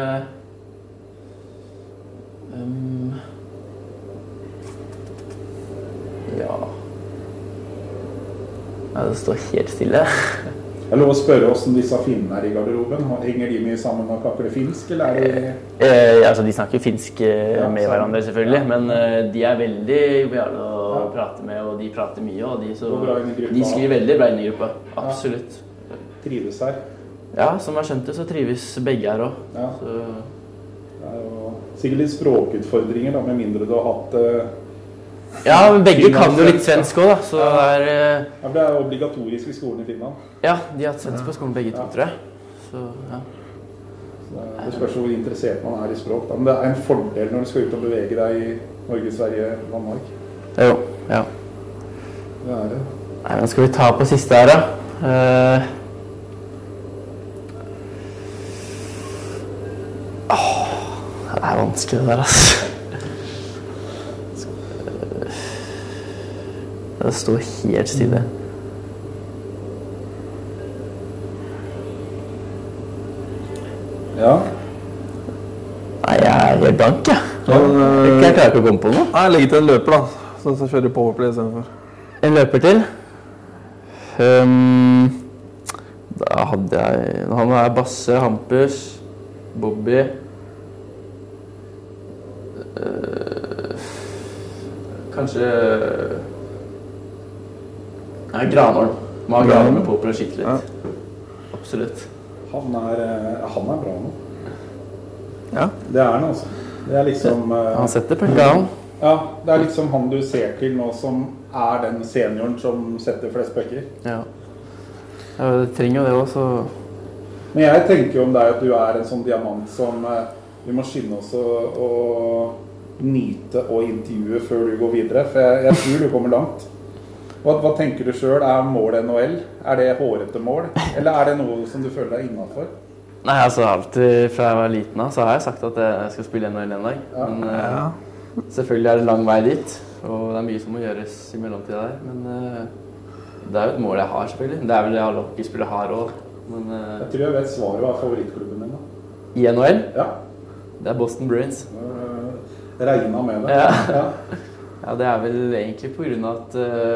ja, det står helt stille. Jeg lov å spørre hvordan disse finnene i garderoben. Henger de mye sammen med kakle finsk, eller de... Altså, de snakker finsk med hverandre selvfølgelig, men de veldig joviale å prate med, og de prater mye, og de skriver veldig bra inn i gruppa. Absolutt. Trives her? Ja, som jeg skjønte så trives begge her også. Ja. Det jo sikkert litt språkutfordringer da, med mindre du har hatt... Ja, men begge kan jo litt svensk også da, så Ja, det obligatorisk i skolen i Finland. Ja, de har hatt svensk på skolen begge to, tror jeg. Så, ja. Så det spørs hvor interessert man i språk da. Men det en fordel når du skal ut og bevege deg i Norge, Sverige, Danmark. Jo, ja. Det det. Nei, men skal vi ta på siste her da? Det vanskelig det der, altså. Det står helt stille. Ja. Nei, jeg helt blank, jeg. Jeg klarer ikke å komme på noe. Nei, legge til en løper da, så kjører powerplay i stedet for. En løper til. Da hadde jeg... Han Basse, Hampus, Bobby. Kanskje... Nei, Granholm. Må ha Granholm med på å skikke litt. Absolutt. Han bra nå. Ja. Det han altså. Det liksom... Han setter pekka han. Ja, det liksom han du ser til nå som den senioren som setter flest bøkker. Ja. Det trenger jo det også. Men jeg tenker jo om deg at du en sånn diamant som vi må skynde oss å nyte og intervjue før du går videre, for jeg tror du kommer langt. Hva tenker du selv? Målet NHL? Det hårete mål? Eller det noe som du føler deg innenfor? Nei, altså alltid fra jeg var liten så har jeg sagt at jeg skal spille NHL en dag. Ja. Men selvfølgelig det lang vei dit, og det mye som må gjøres i mellomtida der. Men det jo et mål jeg har, selvfølgelig. Det vel det alle hockeyspillere har også. Men, jeg tror jeg vet svaret av favorittklubben din da. I NHL? Ja. Det Boston Bruins. Regnet med det. Ja. Ja, det vel egentlig på grunn av at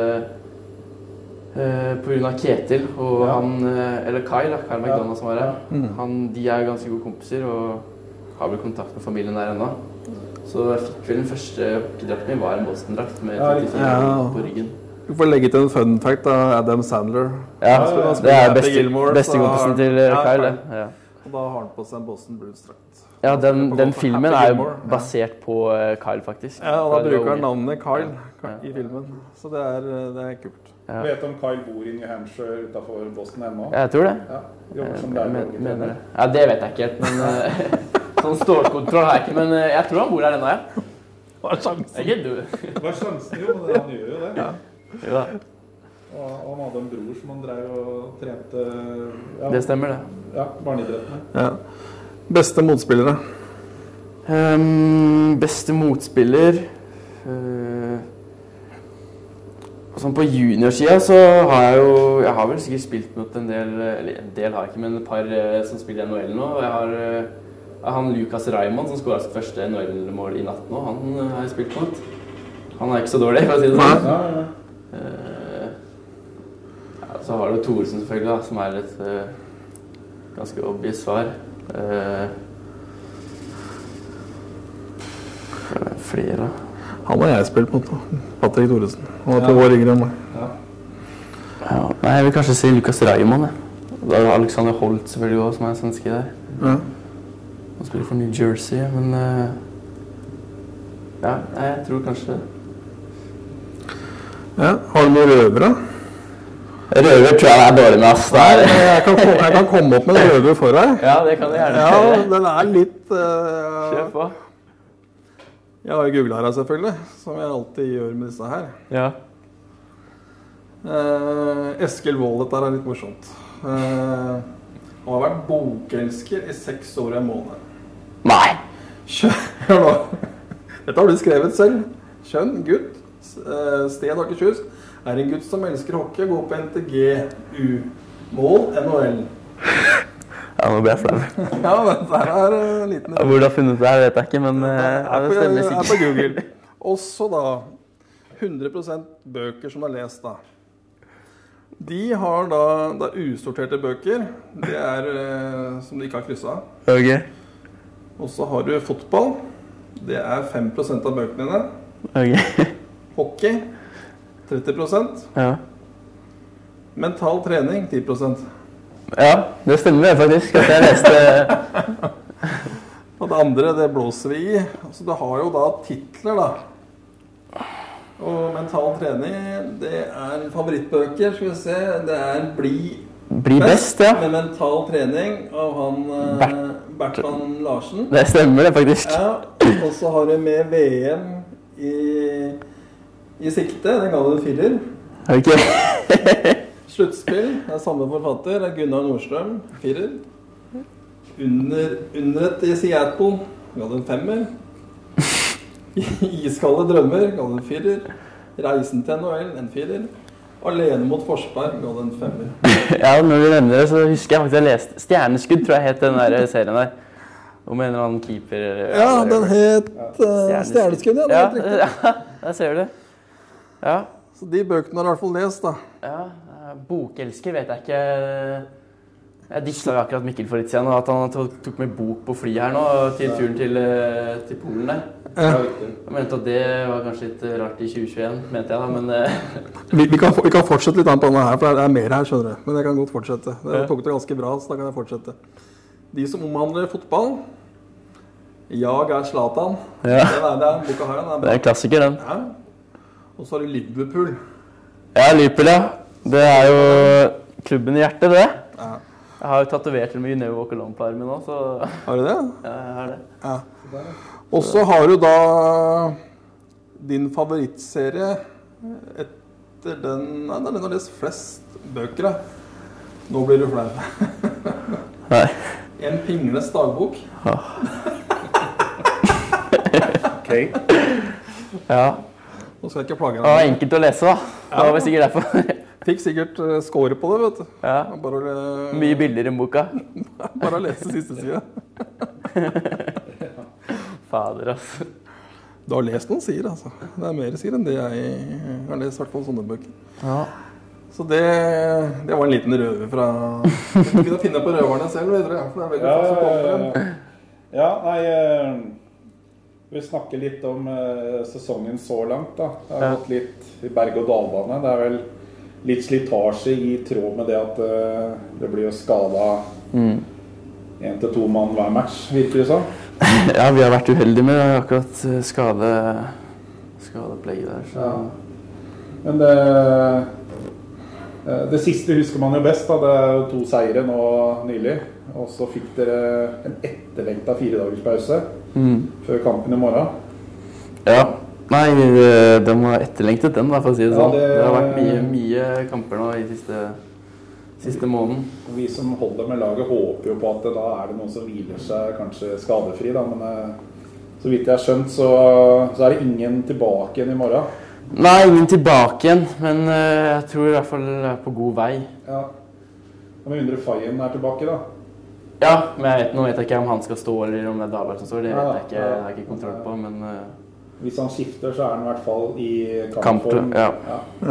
på grunn av Ketil og han, eller Kyle McDonald som var her. De ganske gode kompiser og har vel kontakt med familien der ennå. Så jeg fikk vel den første hockeydrakten min var en Boston-drakt med 34 på ryggen. Du får legge til en fun fact av Adam Sandler. Ja, det bestekompisen til Kyle. Ja. Og da har han på seg en Boston Bruins-drakt. Ja, den filmen jo basert på Kyle, faktisk. Ja, og da bruker han navnet Kyle i filmen. Så det kult. Ja. Vet du om Kyle bor i New Hampshire utenfor Boston ennå? Jeg tror det. Ja, jobber som der. Ja, det vet jeg ikke helt, men sånn stålkontroll har jeg ikke, men jeg tror han bor her ennå, ja. Hva sjansen? Ikke du. Hva sjansen? Jo, men han gjør jo det. Ja. Ja. Og han hadde en bror som han drev og trente... Ja, det stemmer det. Ja, barneidrettene. Ja. Beste motspillere? Beste motspiller... Sånn på juniorsida så har jeg har vel sikkert spilt mot en del, eller en del har jeg ikke, men et par som spiller i NHL nå. Og jeg har han Lucas Raymond som skåret sitt første NHL-mål i natt nå, han har jeg spilt mot. Han ikke så dårlig, for å si det sånn. Ja, så har du Thoresen selvfølgelig da, som et ganske obvious svar. Flere. Han har jeg spilt mot, Patrick Thoresen. Han på vår yngre enn meg. Ja. Ja, nei, jeg vil kanskje si Lucas Raymond. Da Alexander Holt selvfølgelig også, som svenske der. Ja. Han spiller for New Jersey, men ja, jeg tror kanskje det. Ja, har du noen røvere? Røver tror jeg dårlig med, ass. Jeg kan komme opp med en røver for deg. Ja, det kan du gjerne. Ja, den litt... Kjør på. Jeg har jo googlet her selvfølgelig, som jeg alltid gjør med disse her. Ja. Eskil Wold, dette litt morsomt. Han har vært bokelsker i 6 år og en måned. Nei! Hør nå. Dette har du skrevet selv. Kjønn, gutt, sted Akershus. En gutt som elsker hockey, går på NTG, mål, NHL. Ja, nå ble jeg flau. Ja, men der en liten... Hvor du har funnet det her vet jeg ikke, men det stemmer sikkert. På Google. Også da 100% bøker som du har lest da. De har da usorterte bøker. Det som du ikke har krysset. Ok. Og så har du fotball. Det 5% av bøkene dine. Ok. Hockey 30%. Ja. Mental trening 10%. Ja, det stemmer faktisk at jeg leste... Og det andre, det blåser vi i. Altså, det har jo da titler da. Og mental trening, det favorittbøker, skal vi se. Det Bli best, ja. Med mental trening av han Bertrand Larsen. Det stemmer det faktisk. Ja, og så har du med VM i sikte, den ga du 4. Ok. Sluttspill, det samme forfatter, det Gunnar Nordstrøm, 4. Underet i Seattle, ga den 5. Iskalde drømmer, ga den 4. Reisen til NHL, en 4. Alene mot Forsberg, ga den 5. Ja, når du nevner det, så husker jeg faktisk jeg leste Stjerneskudd, tror jeg het den der serien der. Om en eller annen keeper. Ja, den het Stjerneskudd, ja. Ja, der ser du. Ja. Så de bøkene har du i hvert fall lest da. Ja, bokelsker vet jeg ikke. Jeg dissa jo akkurat Mikkel for litt siden, og at han tok med bok på fly her nå, til turen til Polen der. Ja. Jeg mente at det var kanskje litt rart i 2021, mente jeg da, men... Vi kan fortsette litt an på denne her, for det mer her, skjønner du. Men jeg kan godt fortsette. Det tok det ganske bra, så da kan jeg fortsette. De som omhandler fotball, Jag Zlatan. Ja. Den boka her, det en klassiker, den. Ja. Og så har du Liverpool. Ja, Liverpool, ja. Det jo klubben i hjertet, det. Ja. Jeg har jo tatovert til meg You Never Walk Alone på armen nå, så Har du det? ja, jeg har det. Ja. Og så har du da din favorittserie etter den... Nei, den har lest flest bøker, da. Nå blir du flau. Nei. En pingles dagbok. Ok. Ja. Nå skal jeg ikke plage Det var deg. enkelt å lese, da. Det var vel sikkert derfor. Fikk sikkert score på det, vet du. Ja. Mye bilder i boka. Bare å lese siste siden. Fader, altså. Du har lest noen sider, altså. Det er mer sider enn det jeg har lest, i hvert fall sånne bøker. Ja. Så det var en liten røver fra... Jeg kunne finne på røverne selv, vet dere. For det er veldig få som kommer. Ja, nei, vi snakker litt om sesongen så langt, da. Det har gått litt i berg- og dalbane. Det er vel litt slitasje i tråd med det at det blir jo skadet 1 til 2 mann hver match, virker det sånn. Ja, vi har vært uheldige med akkurat skadeopplegget der. Så. Ja. Men det siste husker man jo best, da. Det er jo 2 seire nå nylig. Og så fikk dere en etterlengtet 4 dagers pause før kampen i morgen. Ja. Nei, den var etterlengtet den, da, for å si det sånn. Det har vært mye kamper nå i siste måneden. Vi som holder med laget håper jo på at da er det noen som hviler seg kanskje skadefri, da. Men så vidt jeg har skjønt, så er det ingen tilbake igjen i morgen. Nei, ingen tilbake igjen, men jeg tror i hvert fall jeg er på god vei. Ja. Og med mindre Fayen er tilbake, da. Ja, men nå vet jeg ikke om han skal stå eller om det er Dahlberg som står. Det vet jeg ikke, jeg har ikke kontroll på, men... Hvis han skifter, så er han i hvert fall i kampform. Ja.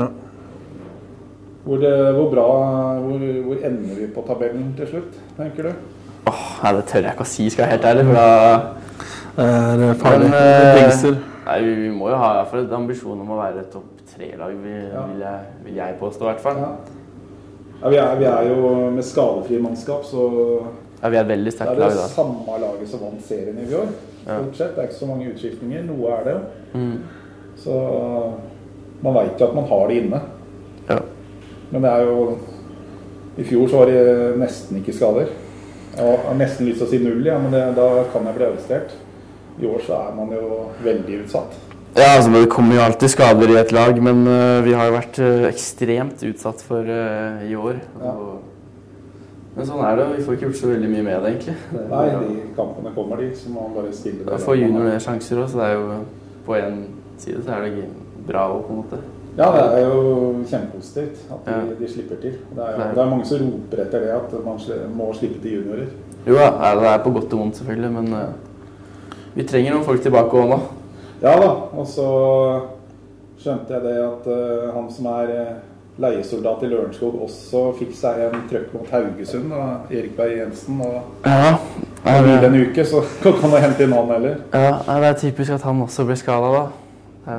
Hvor ender vi på tabellen til slutt, tenker du? Nei, det tør jeg ikke å si, skal jeg helt ærlig, for da... Det er farlig. Det blingser. Nei, vi må jo ha i hvert fall et ambisjon om å være topp 3-lag, vil jeg påstå i hvert fall. Ja, vi er jo med skadefri mannskap, så... Ja, vi er et veldig sterkt lag, da. Det er det samme laget som vant serien i fjor. Stort sett, det er ikke så mange utskiftninger, noe er det. Så man vet jo at man har det inne. Ja. Men det er jo... I fjor så var det nesten ikke skader. Jeg har nesten lyst til å si 0, ja, men da kan jeg bli arrestert. I år så er man jo veldig utsatt. Ja, altså det kommer jo alltid skader i et lag, men vi har jo vært ekstremt utsatt for i år. Ja. Men sånn er det, vi får ikke gjort så veldig mye med det egentlig. Nei, de kampene kommer dit, så må man bare stille det. Da får juniorene sjanser også, så det er jo på en side så er det bra på en måte. Ja, det er jo kjempepositivt at de slipper til. Det er mange som roper etter det, at man må slippe til juniorer. Jo da, det er på godt og vondt selvfølgelig, men vi trenger noen folk tilbake også nå. Ja da, og så skjønte jeg det at han som er leiesoldat i Lørenskog også fikk seg en trøkk mot Haugesund, og Erik Berg Jensen, og han hvile en uke, så kan han hente inn han heller. Ja, det er typisk at han også ble skadet da.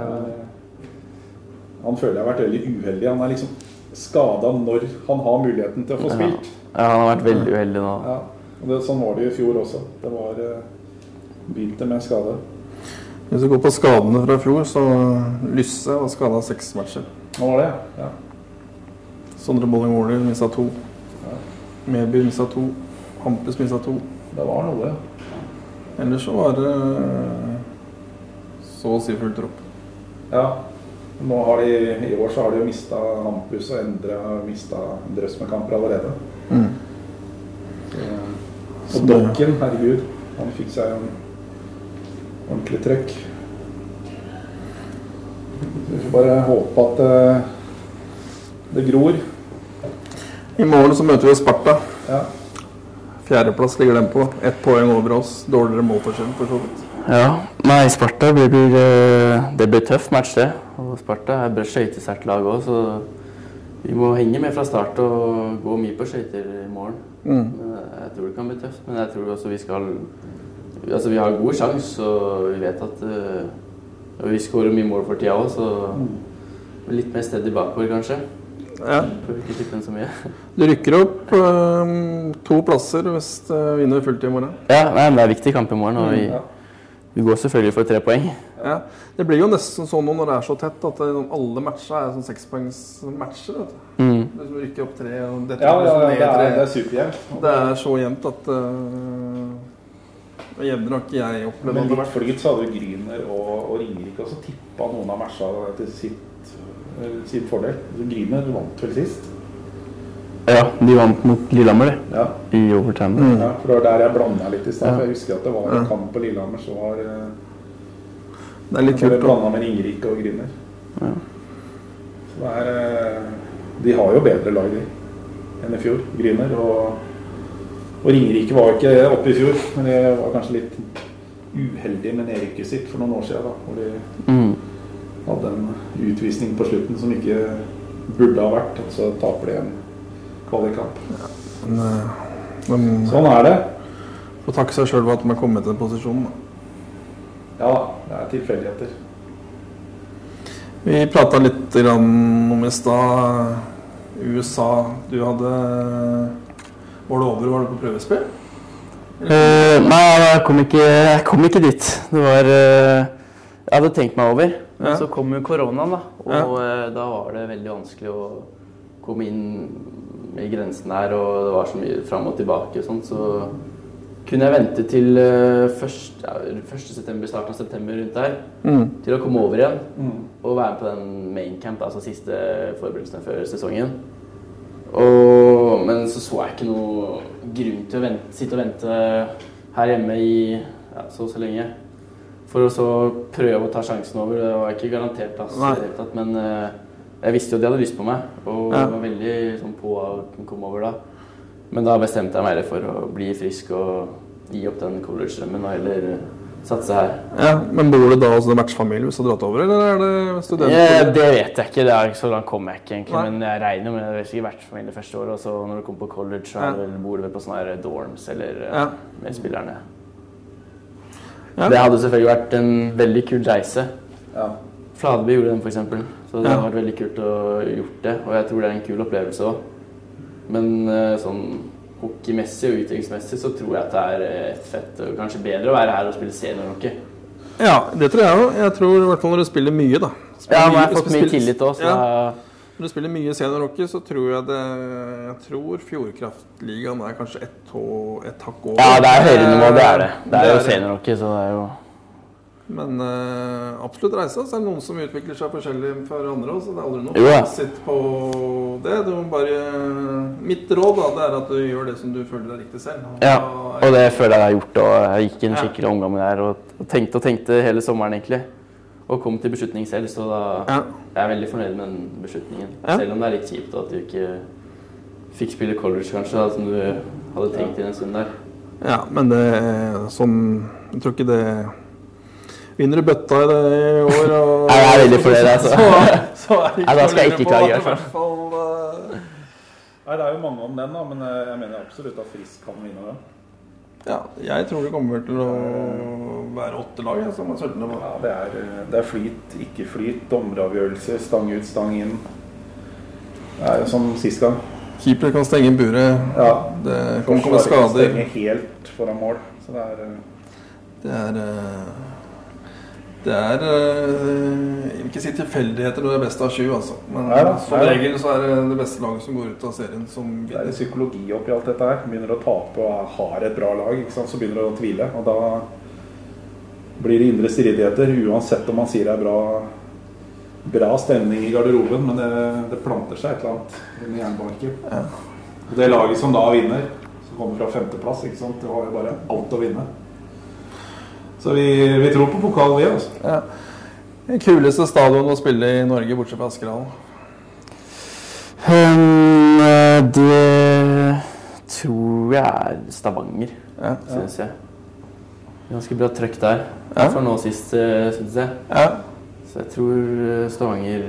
Han føler jeg har vært veldig uheldig. Han er liksom skadet når han har muligheten til å få spilt. Ja, han har vært veldig uheldig nå. Ja, og sånn var det i fjor også. Det var begynte med en skade. Hvis vi går på skadene fra fjor, så Lysse var skadet 6 matcher. Nå var det, ja. Sondre Bolling-Åler mistet 2. Medby mistet 2. Hampus mistet 2. Det var noe, ja. Ellers så var det så å si fullt tropp. Ja. Nå har I år så har de jo mistet Hampus, og Endre har mistet en drøss med kamper allerede. Og Dokken, herregud, han fikk seg en ordentlig trøkk. Vi får bare håpe at det gror. I morgen så møter vi Sparta. Ja. 4. plass ligger den på. 1 poeng over oss. Dårligere målforskjell for så vidt. Ja, nei, Sparta det blir tøff match det. Og Sparta er et skøytesterkt lag også, så vi må henge med fra start og gå mye på skøyter i morgen. Men jeg tror det kan bli tøft, men jeg tror også vi skal... Altså, vi har god sjans, og vi vet at vi skårer mye mål for tida også, så litt mer stedig bakover kanskje. Ja. Får ikke slippe den så mye. Du rykker opp 2 plasser hvis vinner fullt i morgen. Ja, nei, men det er viktig kamp i morgen, og vi går selvfølgelig for 3 poeng. Ja. Det blir jo nesten sånn når det er så tett at alle matcher er sånn 6-poengsmatcher. Det rykker opp 3 og dette det er superjevnt. Det er så jevnt at jevnere har ikke jeg opplevd. Men litt flyt så hadde Gryner og Ringerike også tippet noen av matchene til sin fordel. Så Gryner vant vel sist. Ja, de vant mot Lillehammer i overtime. Ja, for det var der jeg blandet litt i stedet. For jeg husker at det var en kamp på Lillehammer så var det litt kult. Blandet med Ringerike og Gryner. Ja. Så de har jo bedre lag enn i fjor, Gryner. Og Ringerike var ikke oppe i fjor, men det var kanskje litt uheldig med nedrykket sitt for noen år siden, da, hvor de hadde en utvisning på slutten som ikke burde ha vært, og så taper de en kvalikkamp. Ja, sånn er det. Får takke seg selv for at de har kommet til den posisjonen. Da. Ja, det er tilfeldigheter. Vi pratet litt om i sted USA. Du hadde... Var du over? Var du på prøvespill? Nei, jeg kom ikke dit. Det var... jeg hadde tenkt meg over. Men så kom jo koronaen da. Og da var det veldig vanskelig å komme inn i grensen her. Og det var så mye frem og tilbake og sånt. Så kunne jeg vente til 1. september, starten av september rundt der. Til å komme over igjen. Og være med på den main camp, altså siste forberedelsene før sesongen. Men så jeg ikke noe grunn til å sitte og vente her hjemme i så lenge. For å så prøve å ta sjansen over. Det var ikke garantert plass i det hele tatt, men jeg visste jo at de hadde lyst på meg. Og jeg var veldig sånn på å komme over da. Men da bestemte jeg meg for å bli frisk og gi opp den college-drømmen og heller satse her. Ja, men bor det da hos en vertsfamilie hvis du har dratt over, eller er det studenter? Det vet jeg ikke, så langt kom jeg ikke egentlig, men jeg regner med det er vertsfamilie første år, og så når du kommer på college så bor du vel på sånne her dorms eller med spillerne. Det hadde selvfølgelig vært en veldig kul reise. Fladby gjorde den for eksempel, så det hadde vært veldig kult å gjort det, og jeg tror det er en kul opplevelse også. Men sånn hockeymessig og utviklingsmessig så tror jeg at det er fett og kanskje bedre å være her og spille seniorhockey. Ja, det tror jeg jo. Jeg tror i hvert fall når du spiller mye da. Men jeg har fått mye tillit også. Når du spiller mye seniorhockey så tror jeg tror Fjordkraftligaen er kanskje ett hakk over. Ja, det er høyere nivå, det er det. Det er jo seniorhockey, så det er jo... Men absolutt reise, så er det noen som utvikler seg forskjellig for andre også, så det er aldri noe sitt på det. Mitt råd da, det er at du gjør det som du føler er riktig selv. Og det føler jeg har gjort, og jeg gikk en skikkelig omgang der, og tenkte hele sommeren egentlig. Og kom til beslutning selv, så da jeg er veldig fornøyd med den beslutningen. Selv om det er litt kjipt at du ikke fikk spille college kanskje, da, som du hadde tenkt i en stund der. Ja, men det sånn, jeg tror ikke det... Vinner du bøtta i det i år, og... Jeg er veldig fornøyd, altså. Så er det ikke da skal jeg ikke klage i hvert fall. Nei, det er jo mange om den da, men jeg mener absolutt at Frisk kan vinne den. Ja, jeg tror det kommer til å være 8 lag, som er 17. Ja, det er flyt, ikke flyt, dommeravgjørelser, stang ut, stang inn. Det er jo som sist gang. Keeper kan stenge inn buret. Ja, det kommer skader. Forsvaret kan stenge helt foran mål, så det er jeg vil ikke si tilfeldigheter når det er best av 20, altså. Men som regel så er det beste laget som går ut av serien som vinner. Det er psykologi oppi alt dette her. Begynner å tape og har et bra lag, ikke sant? Så begynner det å tvile. Og da blir det indre stridigheter, uansett om man sier det er bra stemning i garderoben, men det planter seg et eller annet i jernbanken. Og det laget som da vinner, som kommer fra 5. plass, ikke sant? Det har jo bare alt å vinne. Så vi tror på pokal, vi, altså. Ja. Det kuleste stadion å spille i Norge, bortsett fra Askerhallen? Det tror jeg er Stavanger, synes jeg. Ganske bra trøkk der. For nå sist, synes jeg. Så jeg tror Stavanger...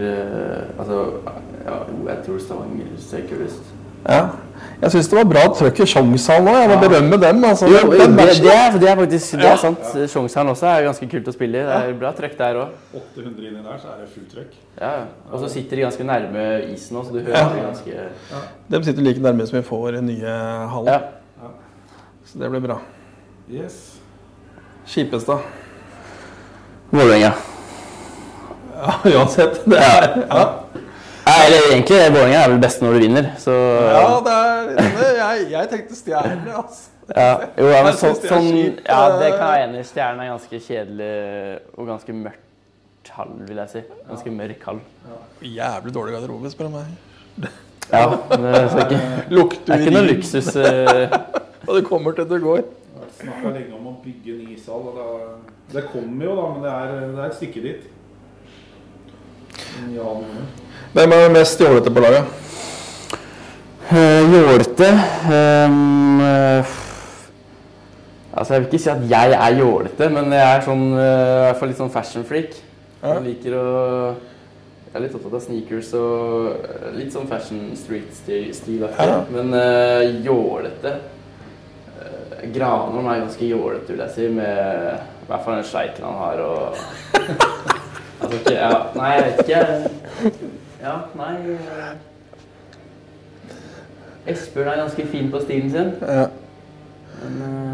jeg tror Stavanger ser kulest. Ja. Jeg synes det var bra trøkk i Sjongshallen også, jeg må berømme dem. Altså. Det er faktisk det er sant. Sjongshallen også er ganske kult å spille i, det er bra trøkk der også. 800 inni der, så er det fullt trøkk. Ja, og så sitter de ganske nærme isen også, så du hører det ganske... De sitter like nærme som vi får en nye hall. Så det blir bra. Yes. Kjipest da? Vålerenga. Ja, uansett. Det ja. Eller egentlig, Vålerenga vel best når du vinner, så... Ja, jeg tenkte Stjerne, altså. Ja, jo, ja, men sånn, ja, det kan jeg enig i. Stjernen ganske kjedelig og ganske mørkt hall, vil jeg si. Ganske mørk hall. Jævlig dårlig garderobe, spør du meg. Ja, det er ikke noe luksus. Og det kommer til det går. Jeg snakket lenge om å bygge en ishall, og det kommer jo da, men det er et stykke dit. Ja, hvem er mest jålete på laget? Jålete? Altså, jeg vil ikke si at jeg er jålete, men jeg er sånn, i hvert fall litt sånn fashion freak. Jeg liker å... Jeg er litt opptatt av sneakers og litt sånn fashion street-stil. Men jålete... Granholm er ganske jålete, vil jeg si, med i hvert fall den sleiken han har, og... Altså, ikke, ja, nei, jeg vet ikke... Ja, nei... Esbjørn er ganske fin på stilen sin. Ja. Men...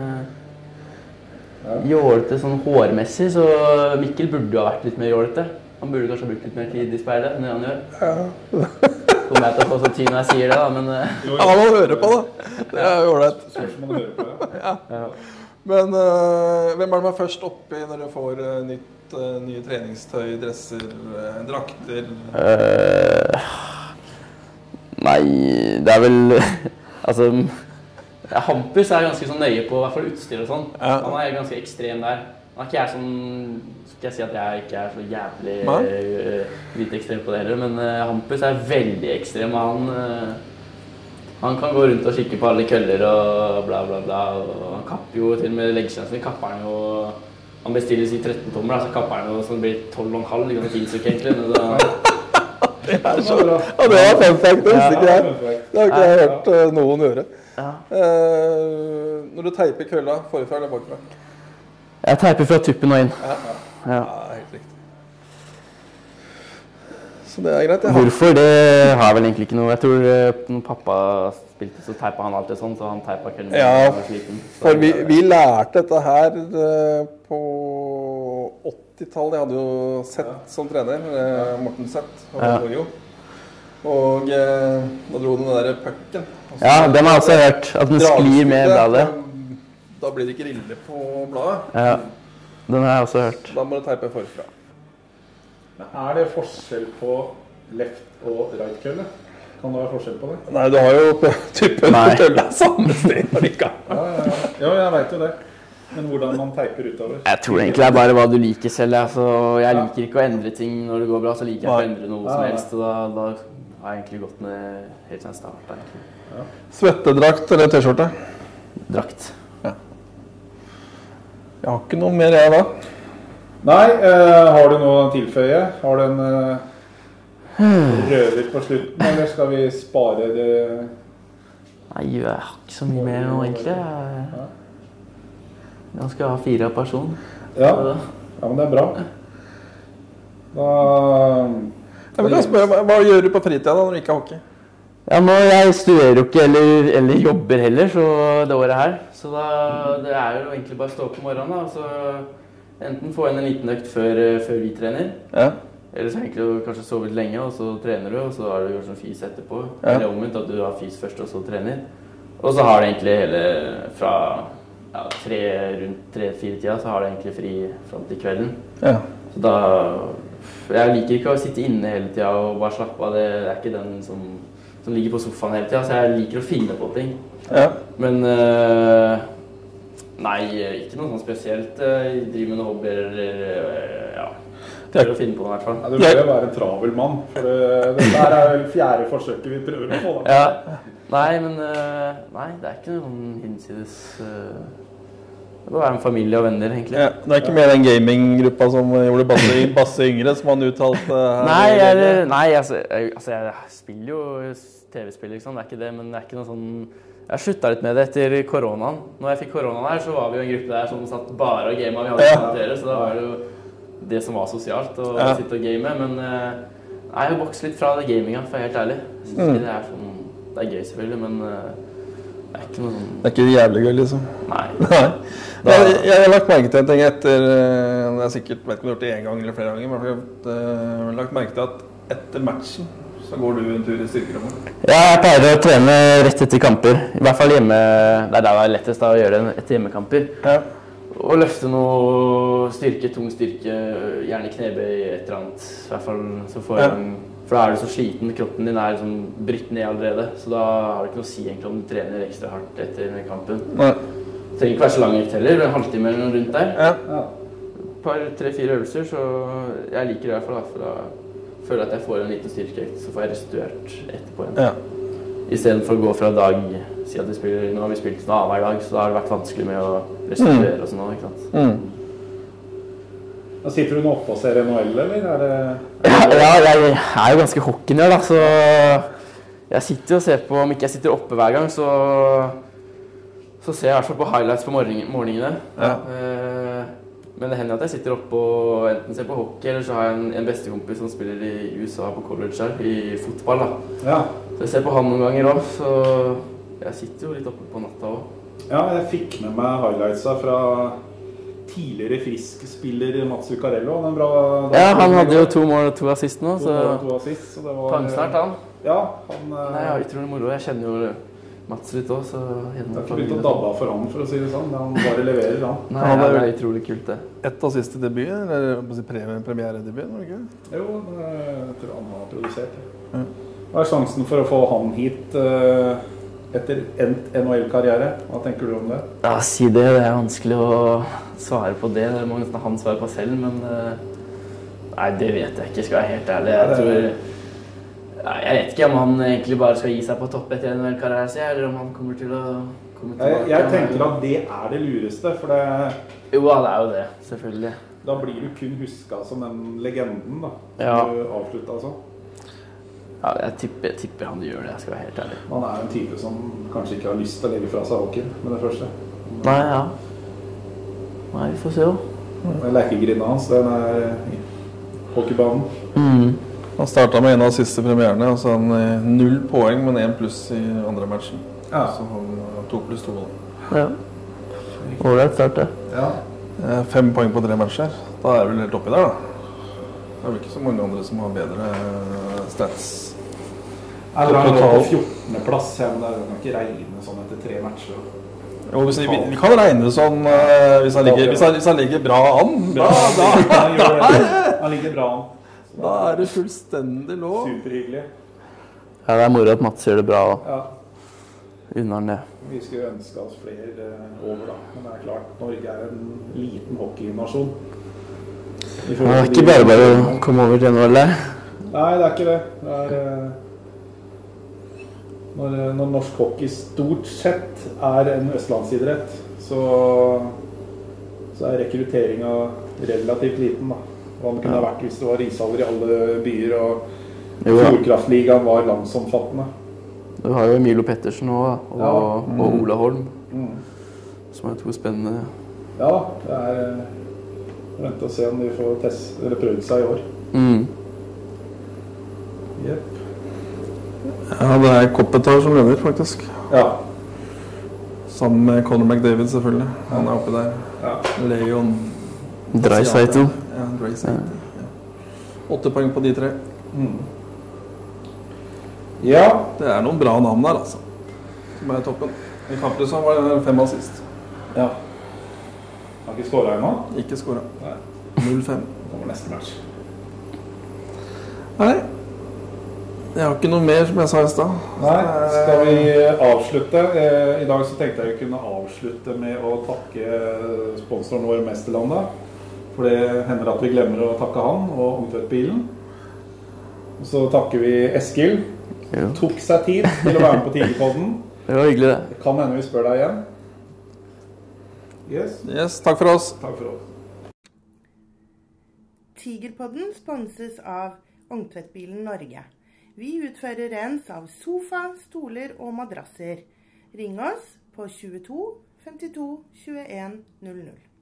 Jålete sånn hårmessig, så Mikkel burde jo ha vært litt mer jålete. Han burde kanskje ha brukt litt mer tid i speilet enn det han gjør. Ja. Kommer jeg til å få så tid når jeg sier det, da, men... Ja, man må høre på det. Det er jo ålreit. Spørsmål man hører på, ja. Men hvem er det man er først oppi når du får nye treningstøy, dresser, drakter? Nei, det er vel... Altså... Hampus er ganske sånn nøye på i hvert fall utstyr og sånn. Han er ganske ekstrem der. Han er ikke jeg sånn... Skal jeg si at jeg ikke er så jævlig lite ekstrem på det heller, men Hampus er veldig ekstrem. Han kan gå rundt og kikke på alle køller og bla bla bla. Og han kapper jo til og med leggkjensene, kapper han jo... Han bestilles i 13 tommer, så kapper han jo sånn det blir 12,5, liksom 10 stykker egentlig. Men da... Det er så... Ja, det var fun fact, det visste ikke jeg. Det har ikke jeg hørt noen gjøre. Ja. Når du teiper kølla, forfra eller bakfra? Jeg teiper fra tuppen og inn. Ja, helt riktig. Så det er greit, ja. Hvorfor? Det har jeg vel egentlig ikke noe. Jeg tror når pappa spilte, så teipet han alltid sånn, så han teipet kølla. Ja, for vi lærte dette her på 80-tallet. Jeg hadde jo Sett som trener, Morten Sett. Og da dro den der pucken. Ja, den har jeg også hørt, at den sklir med bladet. Da blir det ikke rille på bladet. Ja, den har jeg også hørt. Da må du teipe forfra. Men er det forskjell på left og right kølle? Kan det være forskjell på det? Nei, du har jo typen kølle samme sted når de kan. Ja, jeg vet jo det. Men hvordan man teiper utover? Jeg tror egentlig det er bare hva du liker selv. Altså, jeg liker ikke å endre ting når det går bra, så liker jeg ikke å endre noe som helst. Og da har jeg egentlig gått med helt siden starten. Ja. Svettedrakt eller t-skjorte? Drakt. Ja. Jeg har ikke noe mer jeg da. Nei, har du noe å tilføye? Har du en røver på slutten, eller skal vi spare det? Nei, jeg har ikke så mye mer nå egentlig. Jeg skal ha 4 av person. Ja, men det er bra. Jeg vil spørre, hva gjør du på fritiden når du ikke har hockey? Ja, jeg studerer jo ikke eller jobber heller så det året her. Så det er jo egentlig bare å stå opp på morgenen da, og så enten få inn en liten økt før vi trener. Ja. Eller så egentlig kanskje sove litt lenge, og så trener du, og så har du gjort sånn fys etterpå. Ja. Eller omvendt at du har fys først, og så trener. Og så har det egentlig hele fra rundt 3-4 tida, så har det egentlig fri frem til kvelden. Ja. Så da... Jeg liker ikke å sitte inne hele tida og bare slappe av. Det er ikke den som ligger på sofaen hele tida, så jeg liker å finne på ting. Ja. Men nei, ikke noe sånn spesielt. Jeg driver med noen hobbyer eller prøver å finne på noe i hvert fall. Ja, du bør jo være en travel mann, for det der er vel 4. forsøket vi prøver å få. Ja. Nei, men nei, det er ikke noen hinsides... Det må være en familie og venner, egentlig. Ja, det er ikke mer den gaminggruppa som gjorde Basse yngre, som han uttalte her? Nei, jeg spiller jo TV-spill, liksom. Det er ikke det, men det er ikke noe sånn... Jeg sluttet litt med det etter koronaen. Når jeg fikk koronaen her, så var vi jo en gruppe der som satt bare og gamet. Vi hadde kommentere, så da var det jo det som var sosialt, å sitte og game. Men jeg har vokst litt fra det gaminga, for jeg er helt ærlig. Jeg synes ikke det er sånn... Det er gøy selvfølgelig, men Det er ikke noe... Det er ikke jævlig gøy, liksom. Nei. Nei. Jeg har lagt merke til en ting etter, jeg sikkert vet ikke om jeg har gjort det en gang eller flere ganger, men jeg har lagt merke til at etter matchen så går du en tur i styrkerommet. Ja, jeg pleier å trene rett etter kamper. I hvert fall hjemme, det er der det er lettest å gjøre det etter hjemmekamper. Ja. Og løfte noe styrke, tung styrke, gjerne knebøy, et eller annet. I hvert fall så får jeg for da er du så sliten, kroppen din er liksom brytt ned allerede. Så da har det ikke noe å si egentlig om du trener ekstra hardt etter kampen. Nei. Det trenger ikke være så lang økt heller, en halvtime eller noe rundt der. Ja. Et par, 3-4 øvelser, så jeg liker det i hvert fall. For da føler jeg at jeg får en liten styrkeøkt, så får jeg restituert etterpå igjen. Ja. I stedet for å gå fra dag, si at nå har vi spilt noe hver dag, så da har det vært vanskelig med å restituere og sånn, ikke sant? Da sitter du nå oppe og ser NHL, eller er det... Ja, jeg er jo ganske hockeynerd, da, så jeg sitter og ser på, om ikke jeg sitter oppe hver gang, så ser jeg i hvert fall på highlights på morgenene. Ja. Men det hender at jeg sitter oppe og enten ser på hockey, eller så har jeg en bestekompis som spiller i USA på college her, i fotball da. Ja. Så jeg ser på han noen ganger også, så jeg sitter jo litt oppe på natta også. Ja, jeg fikk med meg highlightsa fra tidligere frisk-spiller Mats Zuccarello. Ja, han hadde jo 2 mål og 2 assist nå, så... 2 assist, så det var... Pangsnart han. Ja, han... Nei, ja, utrolig moro. Jeg kjenner jo Mats litt også, så... Det har ikke begynt å dabbe av for han, for å si det sånn. Han bare leverer, han. Nei, ja, det er utrolig kult det. Et assist i debut, eller premiere-debut, var det ikke? Jo, jeg tror han har produsert det. Ja. Hva er sjansen for å få han hit etter endt NHL-karriere? Hva tenker du om det? Ja, si det. Det er vanskelig å svare på det. Det må nesten han svare på selv, men... Nei, det vet jeg ikke, skal jeg være helt ærlig. Jeg tror... Jeg vet ikke om han egentlig bare skal gi seg på topp etter NHL-karriere, eller om han kommer til å komme tilbake. Jeg tenker at det er det lureste, for det... Jo, det er jo det, selvfølgelig. Da blir du kun husket som den legenden, da. Ja. Som du avsluttet altså. Ja, jeg tipper han gjør det, jeg skal være helt ærlig. Han er en type som kanskje ikke har lyst til å legge fra seg hockeyen med det første. Nei, ja. Nei, vi får se jo. Lekegrinda hans, den er hockeybanen. Han startet med en av de siste premierene, og så han 0 poeng, men 1 pluss i andre matchen. Ja. Så han 2+2. Ja. Ålreit start det. Ja. 5 poeng på 3 matcher. Da er vi vel helt oppi der, da. Det er vel ikke så mange andre som har bedre stats. Jeg drar nå på 14. plass, men det kan ikke regne sånn etter 3 matcher. Jo, vi kan regne det sånn hvis han ligger bra an. Han ligger bra an. Da er det fullstendig lov. Superhyggelig. Ja, det er moro at Mats gjør det bra også. Ja. Unner han det. Vi skulle ønske oss flere over da, men det er klart, Norge er en liten hockeynasjon. Det er ikke bare å komme over til NHL der. Nei, det er ikke det. Det er... Når norsk hockey stort sett er en østlandsidrett, så er rekrutteringen relativt liten da. Hva det kunne ha vært hvis det var ishaller i alle byer, og Fjordkraftligaen var landsomfattende. Du har jo Emilio Pettersen også, og Ola Holm, som er 2 spennende. Ja, det er vent å se om de får prøvd seg i år. Yep. Ja, det er Kopitar som leder, faktisk. Ja. Sammen med Conor McDavid, selvfølgelig. Han er oppe der. Ja. Leon. Draisaitl. Ja, Draisaitl. Ja. 8 poeng på de 3. Ja. Det er noen bra navn der, altså. Som er toppen. I kampen så var det 5 assist. Ja. Har ikke skåret ennå? Ikke skåret. Nei. 0-5. Det var neste match. Nei. Jeg har ikke noe mer som jeg sa i sted. Nei, skal vi avslutte? I dag så tenkte jeg kunne avslutte med å takke sponsoren vår Mesterlandet. For det hender at vi glemmer å takke han og Ungtvedt-bilen. Og så takker vi Eskil. Tok seg tid til å være med på Tigerpodden. Det var hyggelig det. Det kan hende vi spør deg igjen. Yes, takk for oss. Takk for oss. Tigerpodden sponses av Ungtvedt-bilen Norge. Vi utfører rens av sofa, stoler og madrasser. Ring oss på 22 52 21 00.